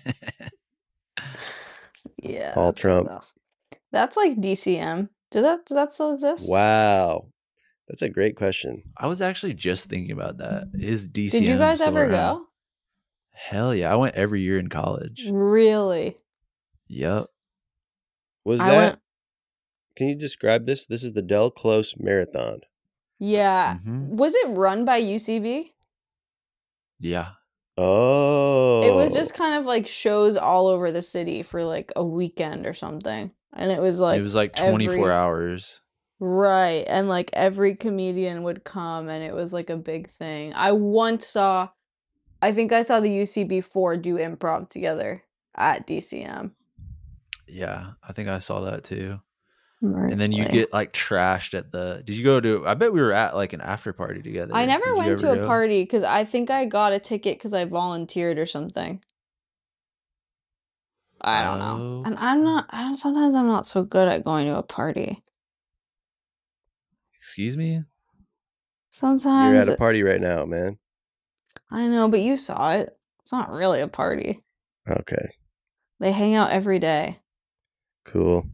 Yeah. All that's- Trump. That's, that's like D C M. Did that does that still exist? Wow. That's a great question. I was actually just thinking about that. Is D C M Did you guys still ever around? go? Hell yeah. I went every year in college. Really? Yep. Was I that? went. Can you describe this? This is the Del Close Marathon. Yeah. Mhm. Was it run by U C B? Yeah. Oh, It was just kind of like shows all over the city for like a weekend or something. And it was like it was like twenty-four every hours. right, and like every comedian would come and it was like a big thing. I once saw I think I saw the U C B four do improv together at D C M. Yeah. I think I saw that too. Right. And then you get like trashed at the. Did you go to? I bet we were at like an after party together. I never Did you went to ever a go? party because I think I got a ticket because I volunteered or something. I don't know. Oh. And I'm not, I don't, sometimes I'm not so good at going to a party. Excuse me? you're Sometimes, at a party right now, man. I know, but you saw it. It's not really a party. Okay, They hang out every day. cool.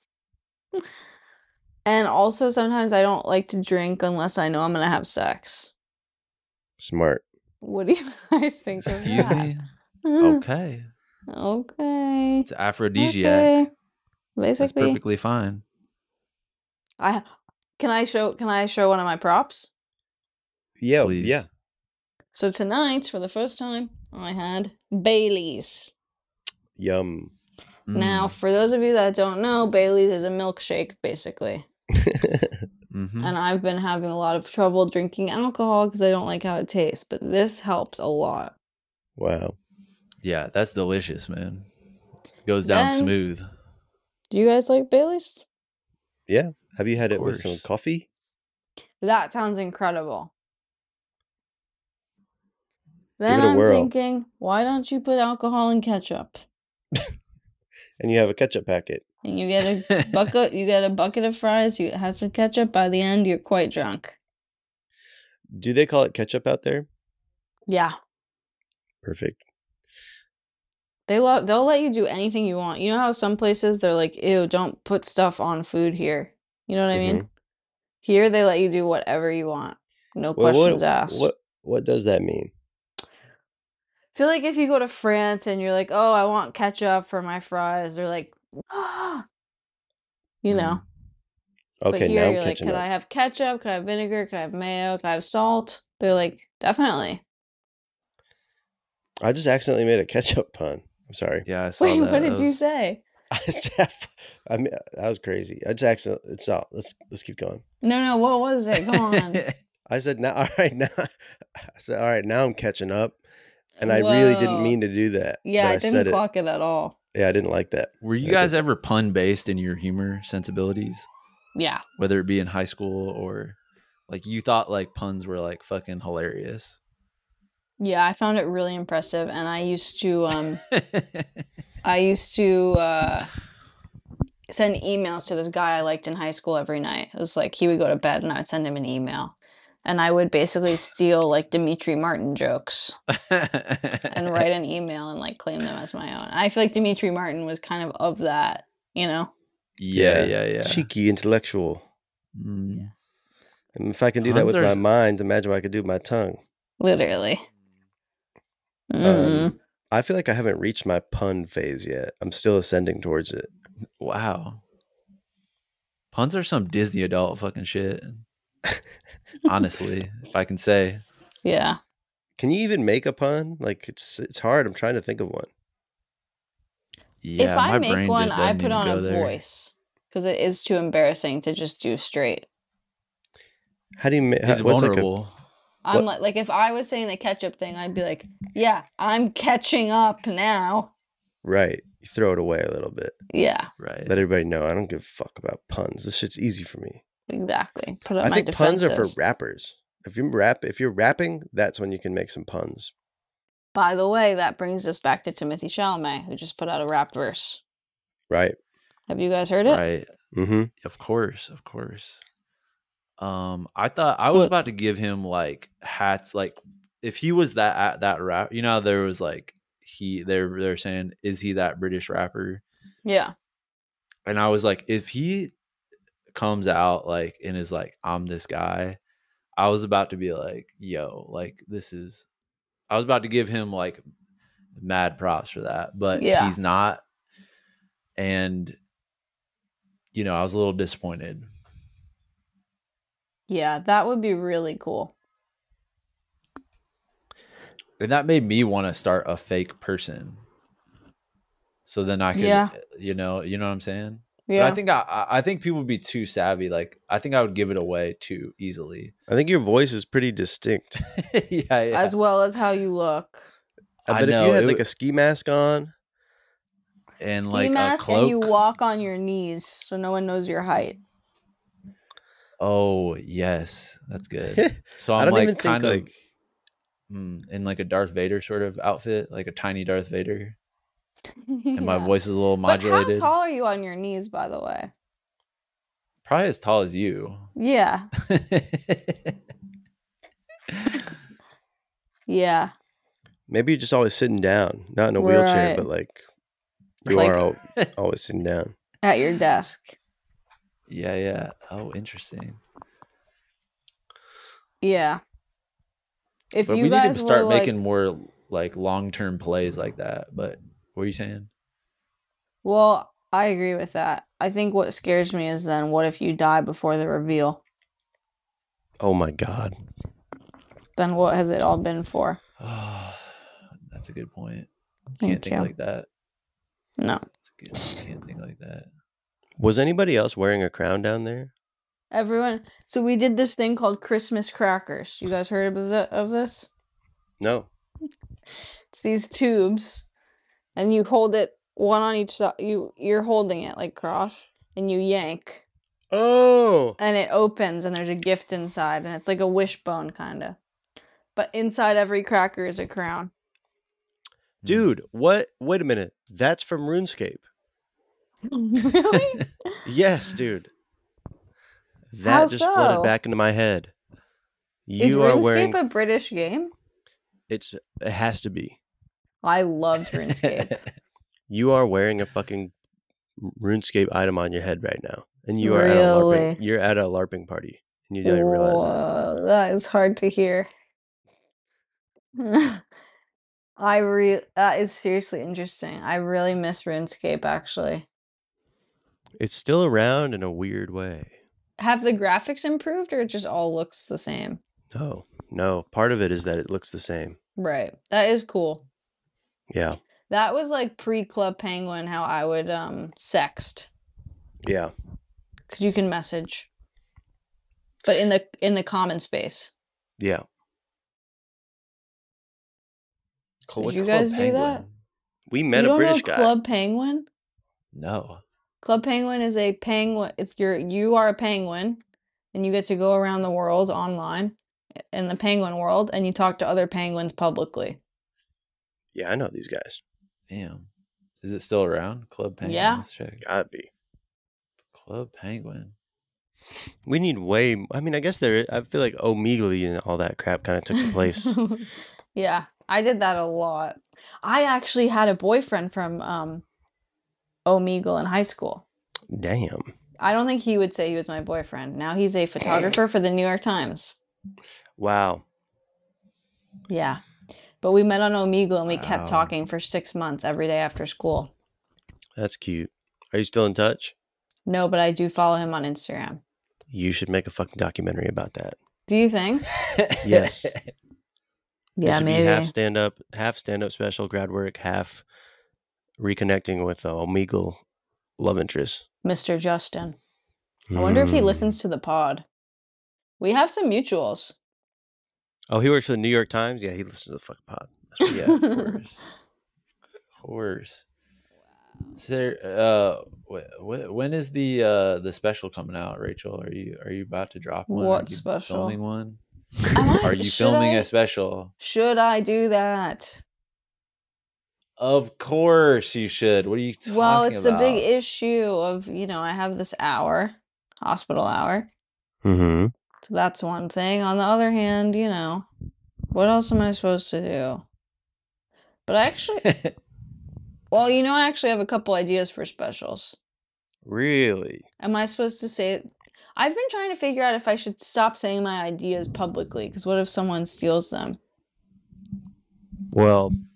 And also sometimes I don't like to drink unless I know I'm going to have sex. Smart. What do you guys think of Excuse that? me? Okay. Okay. It's aphrodisiac. Okay. That's Basically, perfectly fine. I can I show can I show one of my props? Yeah, Please. yeah. So tonight, for the first time, I had Bailey's. Yum. Now, Mm. for those of you that don't know, Bailey's is a milkshake, basically. Mhm. And I've been having a lot of trouble drinking alcohol because I don't like how it tastes, but this helps a lot. Wow. Yeah, that's delicious, man. Goes down Then- smooth. Do you guys like Bailey's? Yeah. Have you had Of it with some course. coffee? That sounds incredible. Then it a I'm whirl. thinking, why don't you put alcohol in ketchup? And you have a ketchup packet. And you get a bucket, you get a bucket of fries, you have some ketchup, by the end you're quite drunk. Do they call it ketchup out there? Yeah. Perfect. They love they'll let you do anything you want. You know how some places they're like, ew, don't put stuff on food here. You know what I mean? Here they let you do whatever you want. No Well, questions what, asked. What what does that mean? I feel like if you go to France and you're like, oh, I want ketchup for my fries, they're like, ah, you know. But Okay, here now I'm you're like, catching can up. I have ketchup? Can I have vinegar? Can I have mayo? Can I have salt? They're like, definitely. I just accidentally made a ketchup pun. I'm sorry. Yeah, I saw Wait, that. what did That you was- say? I just- I mean, that was crazy. I just accidentally. It's out. Let's let's keep going. No, no, what was it? Go on. I said now. All right, now. I said all right. Now I'm catching up, and I really didn't Whoa. mean to do that. Yeah, but I I didn't said it. clock it at all. Yeah, I didn't like that. Were you I guys did- ever pun based in your humor sensibilities? Yeah. Whether it be in high school or like you thought like puns were like fucking hilarious. Yeah, I found it really impressive, and I used to um I used to uh send emails to this guy I liked in high school every night. It was like he would go to bed and I would send him an email. And I would basically steal like Dimitri Martin jokes and write an email and like claim them as my own. I feel like Dimitri Martin was kind of of that, you know? Yeah, Yeah. yeah, yeah. Cheeky, intellectual. Mm. And if I can do that Puns with are- my mind, imagine what I could do with my tongue. Literally. Um, Mm. I feel like I haven't reached my pun phase yet. I'm still ascending towards it. Wow. Puns are some Disney adult fucking shit. Honestly, if I can say. Yeah. Can you even make a pun? Like it's it's hard. I'm trying to think of one. Yeah, if I my make brain one, just I doesn't put even on go a there. voice because it is too embarrassing to just do straight. How do you make? It's What's like a vulnerable. I'm What- like, like if I was saying the ketchup thing, I'd be like, yeah, I'm catching up now. right? You throw it away a little bit. Yeah, Right. Let everybody know I don't give a fuck about puns. This shit's easy for me. exactly. Put up I my think defenses. puns are for rappers. If you rap, if you're rapping, that's when you can make some puns. By the way, that brings us back to Timothy Chalamet, who just put out a rap verse. Right? Have you guys heard it? Right. Mm-hmm. Of course, of course. Um, I thought I was What? about to give him like hats, like if he was that at that rap, you know, how there was like he they're they're saying, is he that British rapper? Yeah. And I was like, if he comes out like and is like, I'm this guy, I was about to be like, yo, like this is I was about to give him like mad props for that. But Yeah. he's not. And, you know, I was a little disappointed. Yeah, that would be really cool. And that made me want to start a fake person. So then I could, Yeah. you know, you know what I'm saying? Yeah. But I think I, I think people would be too savvy. Like, I think I would give it away too easily. I think your voice is pretty distinct. yeah, yeah. As well as how you look. I I bet if know, you had it like w- a ski mask on, and Ski like a mask cloak. and you walk on your knees so no one knows your height. Oh yes, that's good. So I I'm don't like even think kind of like mm, in like a Darth Vader sort of outfit, like a tiny Darth Vader, and my Yeah. voice is a little But how modulated. tall are you on your knees, by the way? Probably as tall as you. Yeah. Yeah. maybe you're just always sitting down, not in a wheelchair, Right. but like you Like- are al- always sitting down. At your desk. yeah, yeah. Oh, interesting. Yeah. If But you we need guys to start were like, making more like long-term plays like that. But what are you saying? well, I agree with that. I think what scares me is then what if you die before the reveal? Oh my god. Then what has it all been for? Oh, that's a good point. Thank Can't think you. like that. No. That's a good one. Can't think like that. Was anybody else wearing a crown down there? Everyone. So we did this thing called Christmas crackers. You guys heard of, the, of this? No. It's these tubes, and you hold it one on each side. You you're holding it like cross, and you yank, Oh. and it opens, and there's a gift inside, and it's like a wishbone kind of. But inside every cracker is a crown. Dude, what? Wait a minute. That's from RuneScape. Really? Yes, dude. That How just flooded so? back into my head. You Is are RuneScape wearing a British game? it's it has to be. I loved RuneScape. You are wearing a fucking RuneScape item on your head right now. And you are at a LARPing Really? you're at a LARPing party. And you don't even realize it. Whoa, that is hard to hear. I re that is seriously interesting. I really miss RuneScape actually. It's still around in a weird way. Have the graphics improved or it just all looks the same? No, no. Part of it is that it looks the same. Right. That is cool. Yeah. That was like pre-Club Penguin how I would um sext Yeah. cuz you can message. But in the in the common space. Yeah. Cl- Did what's you Club guys do that? Penguin? We met you a don't British know guy. Club Penguin? No. Club Penguin is a penguin. It's your you are a penguin, and you get to go around the world online in the penguin world, and you talk to other penguins publicly. Yeah, I know these guys. Damn. Is it still around? Club Penguin. Yeah. Let's check. Gotta be. Club Penguin. We need way. I mean, I guess there. I feel like Omegle and all that crap kind of took the place. Yeah, I did that a lot. I actually had a boyfriend from um, Omegle in high school. Damn. I don't think he would say he was my boyfriend. Now he's a photographer for the New York Times. Wow. Yeah. But we met on Omegle and we Wow. kept talking for six months every day after school. That's cute. Are you still in touch? No, but I do follow him on Instagram. You should make a fucking documentary about that. Do you think? Yes. It Yeah, should be maybe. half stand up, half stand up special grad work, half reconnecting with uh, Omegle love interest. Mister Justin. I wonder if he Mm. listens to the pod. We have some mutuals. Oh, he works for the New York Times. Yeah, he listens to the fucking pod. That's Yeah, of course. Of course. Is there, uh, wh- wh- when is the uh the special coming out, Rachel? Are you are you about to drop one? What are you special? Filming one? Am I- Are you should filming I- a special? Should I do that? Of course you should. What are you talking Well, it's a big about? issue of, you know, I have this hour, hospital hour. Mm-hmm. So that's one thing. On the other hand, you know, what else am I supposed to do? But I actually, well, you know, I actually have a couple ideas for specials. Really? Am I supposed to say it? I've been trying to figure out if I should stop saying my ideas publicly, because what if someone steals them? Well,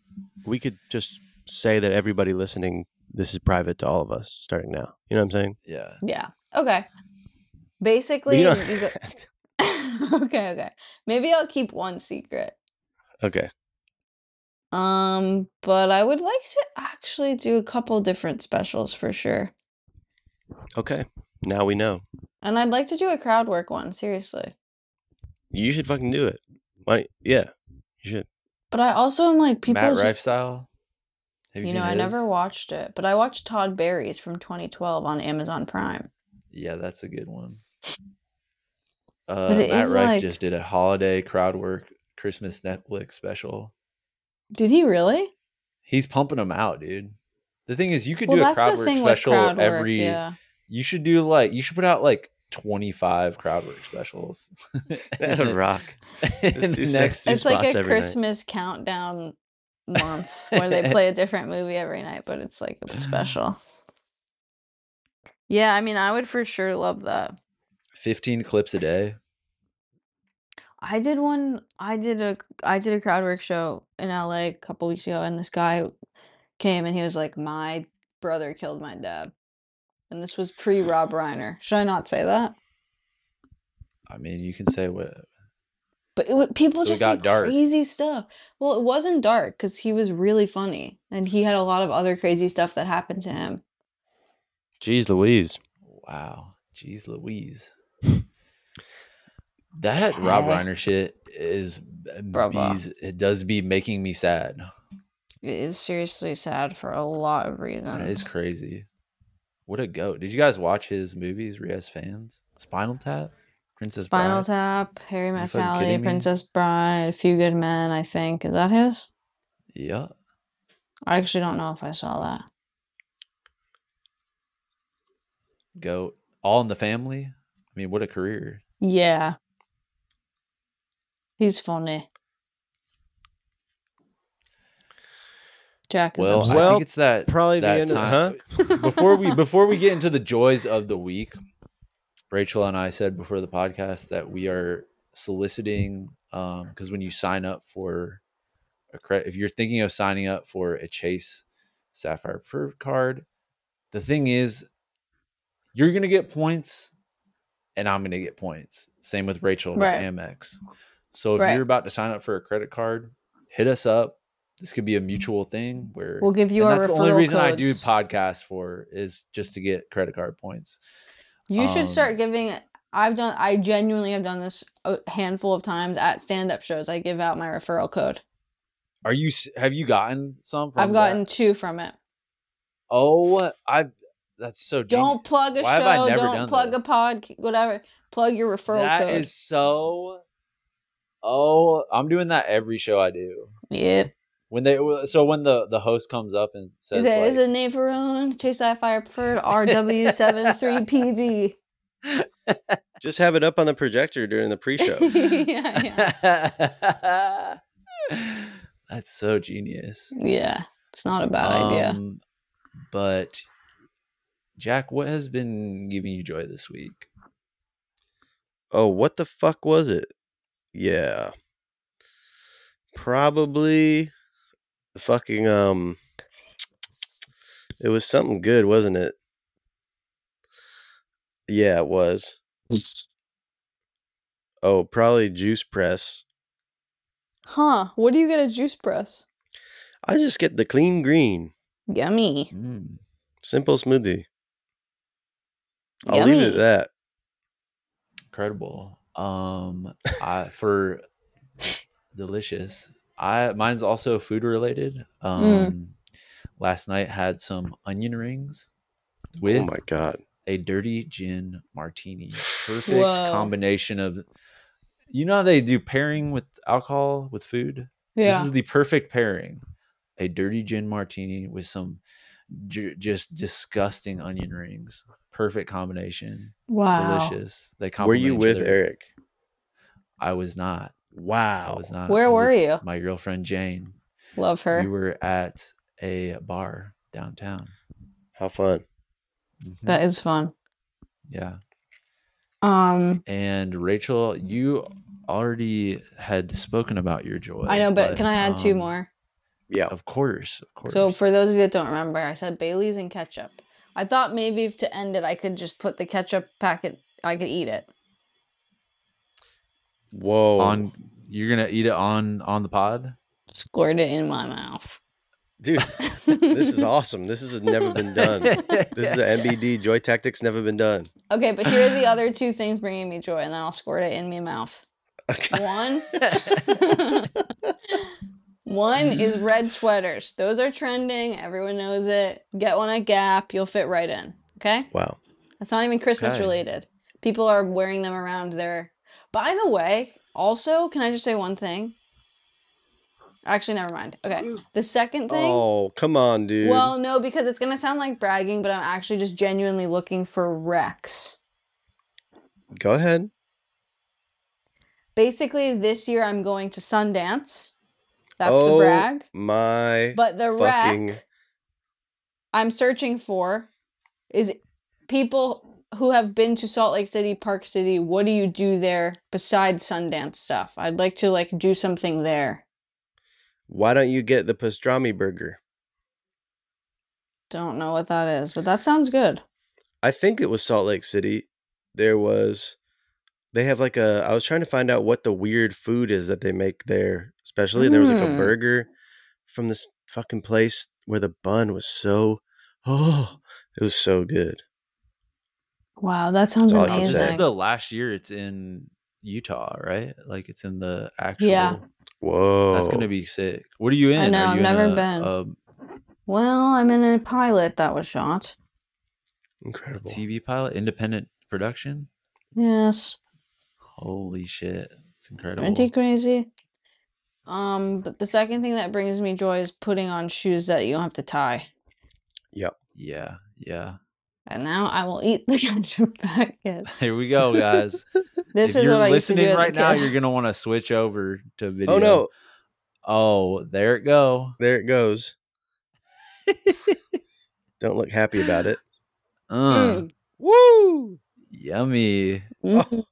we could just say that everybody listening, this is private to all of us starting now. You know what I'm saying? Yeah. Yeah. Okay. But Basically, you you don't go- have to- okay, okay. Maybe I'll keep one secret. Okay. Um, but I would like to actually do a couple different specials for sure. Okay. Now we know. And I'd like to do a crowd work one, seriously. You should fucking do it. Why? Yeah, you should. But I also am like people Matt just Rife style. Have you, you seen know, I his? never watched it, but I watched Todd Barry's from twenty twelve on Amazon Prime. Yeah, that's a good one. But Uh, it Matt is Rife like- just did a holiday crowd work Christmas Netflix special. Did he really? He's pumping them out, dude. The thing is, you could Well, do a that's crowd the work thing with special crowd work, every. yeah. You should do like you should put out like twenty-five crowd work specials. That would rock. And Just do next, two It's like spots a every night. Christmas countdown month where they play a different movie every night, but it's like a special. Yeah, I mean, I would for sure love that. fifteen clips a day. I did one. I did a. I did a crowd work show in L A a couple weeks ago, and this guy came and he was like, "My brother killed my dad," and this was pre Rob Reiner. Should I not say that? I mean, you can say what. But it, wa- people So it just got say dark. crazy stuff. Well, it wasn't dark because he was really funny, and he had a lot of other crazy stuff that happened to him. Jeez Louise. Wow, jeez, Louise. That Rob Okay. Reiner shit is Bravo. bees, it does be making me sad. It is seriously sad for a lot of reasons. That is crazy. What a goat! Did you guys watch his movies? Were you guys fans? Spinal Tap, Princess Spinal Bride? Tap, Harry Met fucking Sally, kidding me? Princess Bride, A Few Good Men. I think is that his. Yeah. I actually don't know if I saw that. Goat. All in the Family. I mean, what a career. Yeah. He's funny. Jack is Well, upset. I Well, think it's that probably the that end of- time. before we before we get into the joys of the week, Rachel and I said before the podcast that we are soliciting um because when you sign up for a credit, if you're thinking of signing up for a Chase Sapphire Preferred card, the thing is you're gonna get points and I'm gonna get points. Same with Rachel with Right. Amex. So if Right. you're about to sign up for a credit card, hit us up. This could be a mutual thing where We'll give you and our that's the only referral reason I do codes. podcasts for is just to get credit card points. You should Um, start giving. I've done. I genuinely have done this a handful of times at stand-up shows. I give out my referral code. Are you s- have you gotten some from I've gotten that? two from it. Oh, I that's so Don't genius. plug a Why have I show. never Don't done plug this? a pod. Whatever. Plug your referral That code. is so Oh, I'm doing that every show I do. Yep. When they so when the the host comes up and says Is it, like, is it Navarone, Chase Sapphire Preferred, R W seventy-three P V? Just have it up on the projector during the pre-show. yeah, yeah. That's so genius. Yeah. It's not a bad idea. Um, But Jack, what has been giving you joy this week? Oh, what the fuck was it? Yeah. Probably the fucking um it was something good, wasn't it? Yeah, it was. Oh, probably Juice Press. Huh. What do you get at Juice Press? I just get the clean green. Yummy. Mm. Simple smoothie. I'll leave it at Yummy. that. Incredible. Um, I for delicious. I mine's also food related. Um, Mm. last night had some onion rings with Oh my god. a dirty gin martini. Perfect Whoa. combination of. You know how they do pairing with alcohol with food. Yeah. This is the perfect pairing. A dirty gin martini with some j- just disgusting onion rings. Perfect combination. Wow. Delicious. They Were complement you each with other. Eric? I was not. I Wow. was not. Where I was were with you? My girlfriend Jane. Love her. We were at a bar downtown. How fun. Mhm. That is fun. Yeah. Um, And Rachel, you already had spoken about your joy. I know, but can I add two um, more? Yeah. Of course, of course. So for those of you that don't remember, I said Bailey's and ketchup. I thought maybe if to end it, I could just put the ketchup packet. I could eat it. Whoa. on you're gonna eat it on on the pod. Squirt it in my mouth. Dude, this is awesome. This has never been done. This is the N B D Joy Tactics never been done. Okay, but here are the other two things bringing me joy, and then I'll squirt it in my mouth. Okay. One, one is red sweaters. Those are trending. Everyone knows it. Get one at Gap. You'll fit right in. Okay? Wow. That's not even Christmas Okay. related. People are wearing them around their... By the way, also, can I just say one thing? Actually, never mind. Okay. The second thing... Oh, come on, dude. Well, no, because it's going to sound like bragging, but I'm actually just genuinely looking for Rex. Go ahead. Basically, this year I'm going to Sundance. That's oh, the brag. My But the fucking... rec I'm searching for is people who have been to Salt Lake City, Park City. What do you do there besides Sundance stuff? I'd like to like do something there. Why don't you get the pastrami burger? Don't know what that is, but that sounds good. I think it was Salt Lake City. There was... They have like a... I was trying to find out what the weird food is that they make there. Especially, there was like a Mm. burger from this fucking place where the bun was so... Oh, it was so good. Wow, that sounds That's all I can This say. is amazing. the last year it's in Utah, right? Like it's in the actual. Yeah. Whoa. That's gonna be sick. What are you in? I know, Are I've you in never a- been. a Well, I'm in a pilot that was shot. incredible. T V pilot, independent production. Yes. Holy shit, it's incredible. Pretty crazy. Um, but the second thing that brings me joy is putting on shoes that you don't have to tie. Yep. Yeah, yeah. And now I will eat the ketchup packet. Here we go, guys. This if is you're what I used to do listening as right a now, kid. you're gonna want to switch over to video. Oh no, Oh, there it go. there it goes. Don't look happy about it. Uh, Mm. Woo! Yummy. Mhm.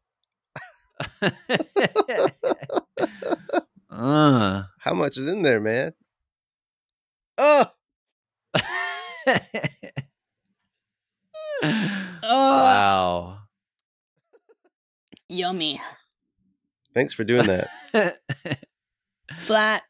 uh. How much is in there, man? Oh, Wow. Yummy. thanks for doing that. Flat.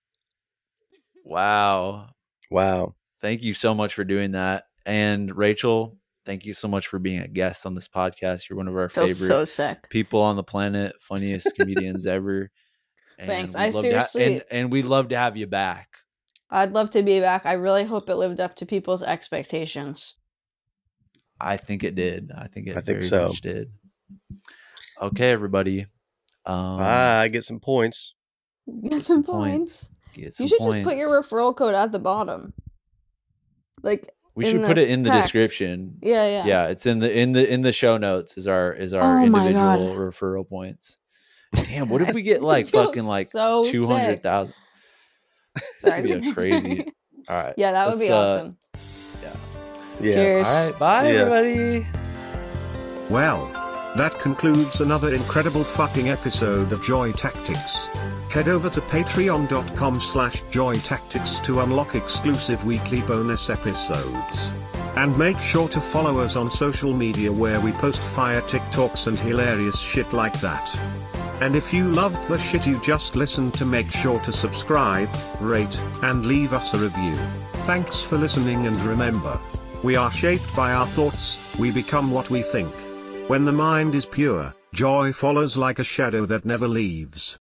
Wow. Wow. Thank you so much for doing that. And Rachel, thank you so much for being a guest on this podcast. You're one of our Feels favorite so sick. people on the planet, funniest comedians ever. And Thanks. we'd I love to ha- seriously- and, and we'd love to have you back. I'd love to be back. I really hope it lived up to people's expectations. I think it did. I think it I think very so. much did. Okay, everybody. Um, ah, I get some points. Get some some points. get some You should points. just put your referral code at the bottom. Like We in should the put it in the text. description. Yeah, yeah. Yeah, it's in the in the in the show notes is our is our Oh my individual God. referral points. Damn, what if we get It like feels fucking like so two hundred thousand? Sorry. That'd be a crazy. All right. Yeah, that would be let's, uh, awesome. Yeah. Cheers. All right, bye Yeah. everybody. Well, that concludes another incredible fucking episode of Joy Tactics. Head over to patreon.com slash joy tactics to unlock exclusive weekly bonus episodes. And make sure to follow us on social media where we post fire TikToks and hilarious shit like that. And if you loved the shit you just listened to, make sure to subscribe, rate, and leave us a review. Thanks for listening, and remember, we are shaped by our thoughts, we become what we think. When the mind is pure, joy follows like a shadow that never leaves.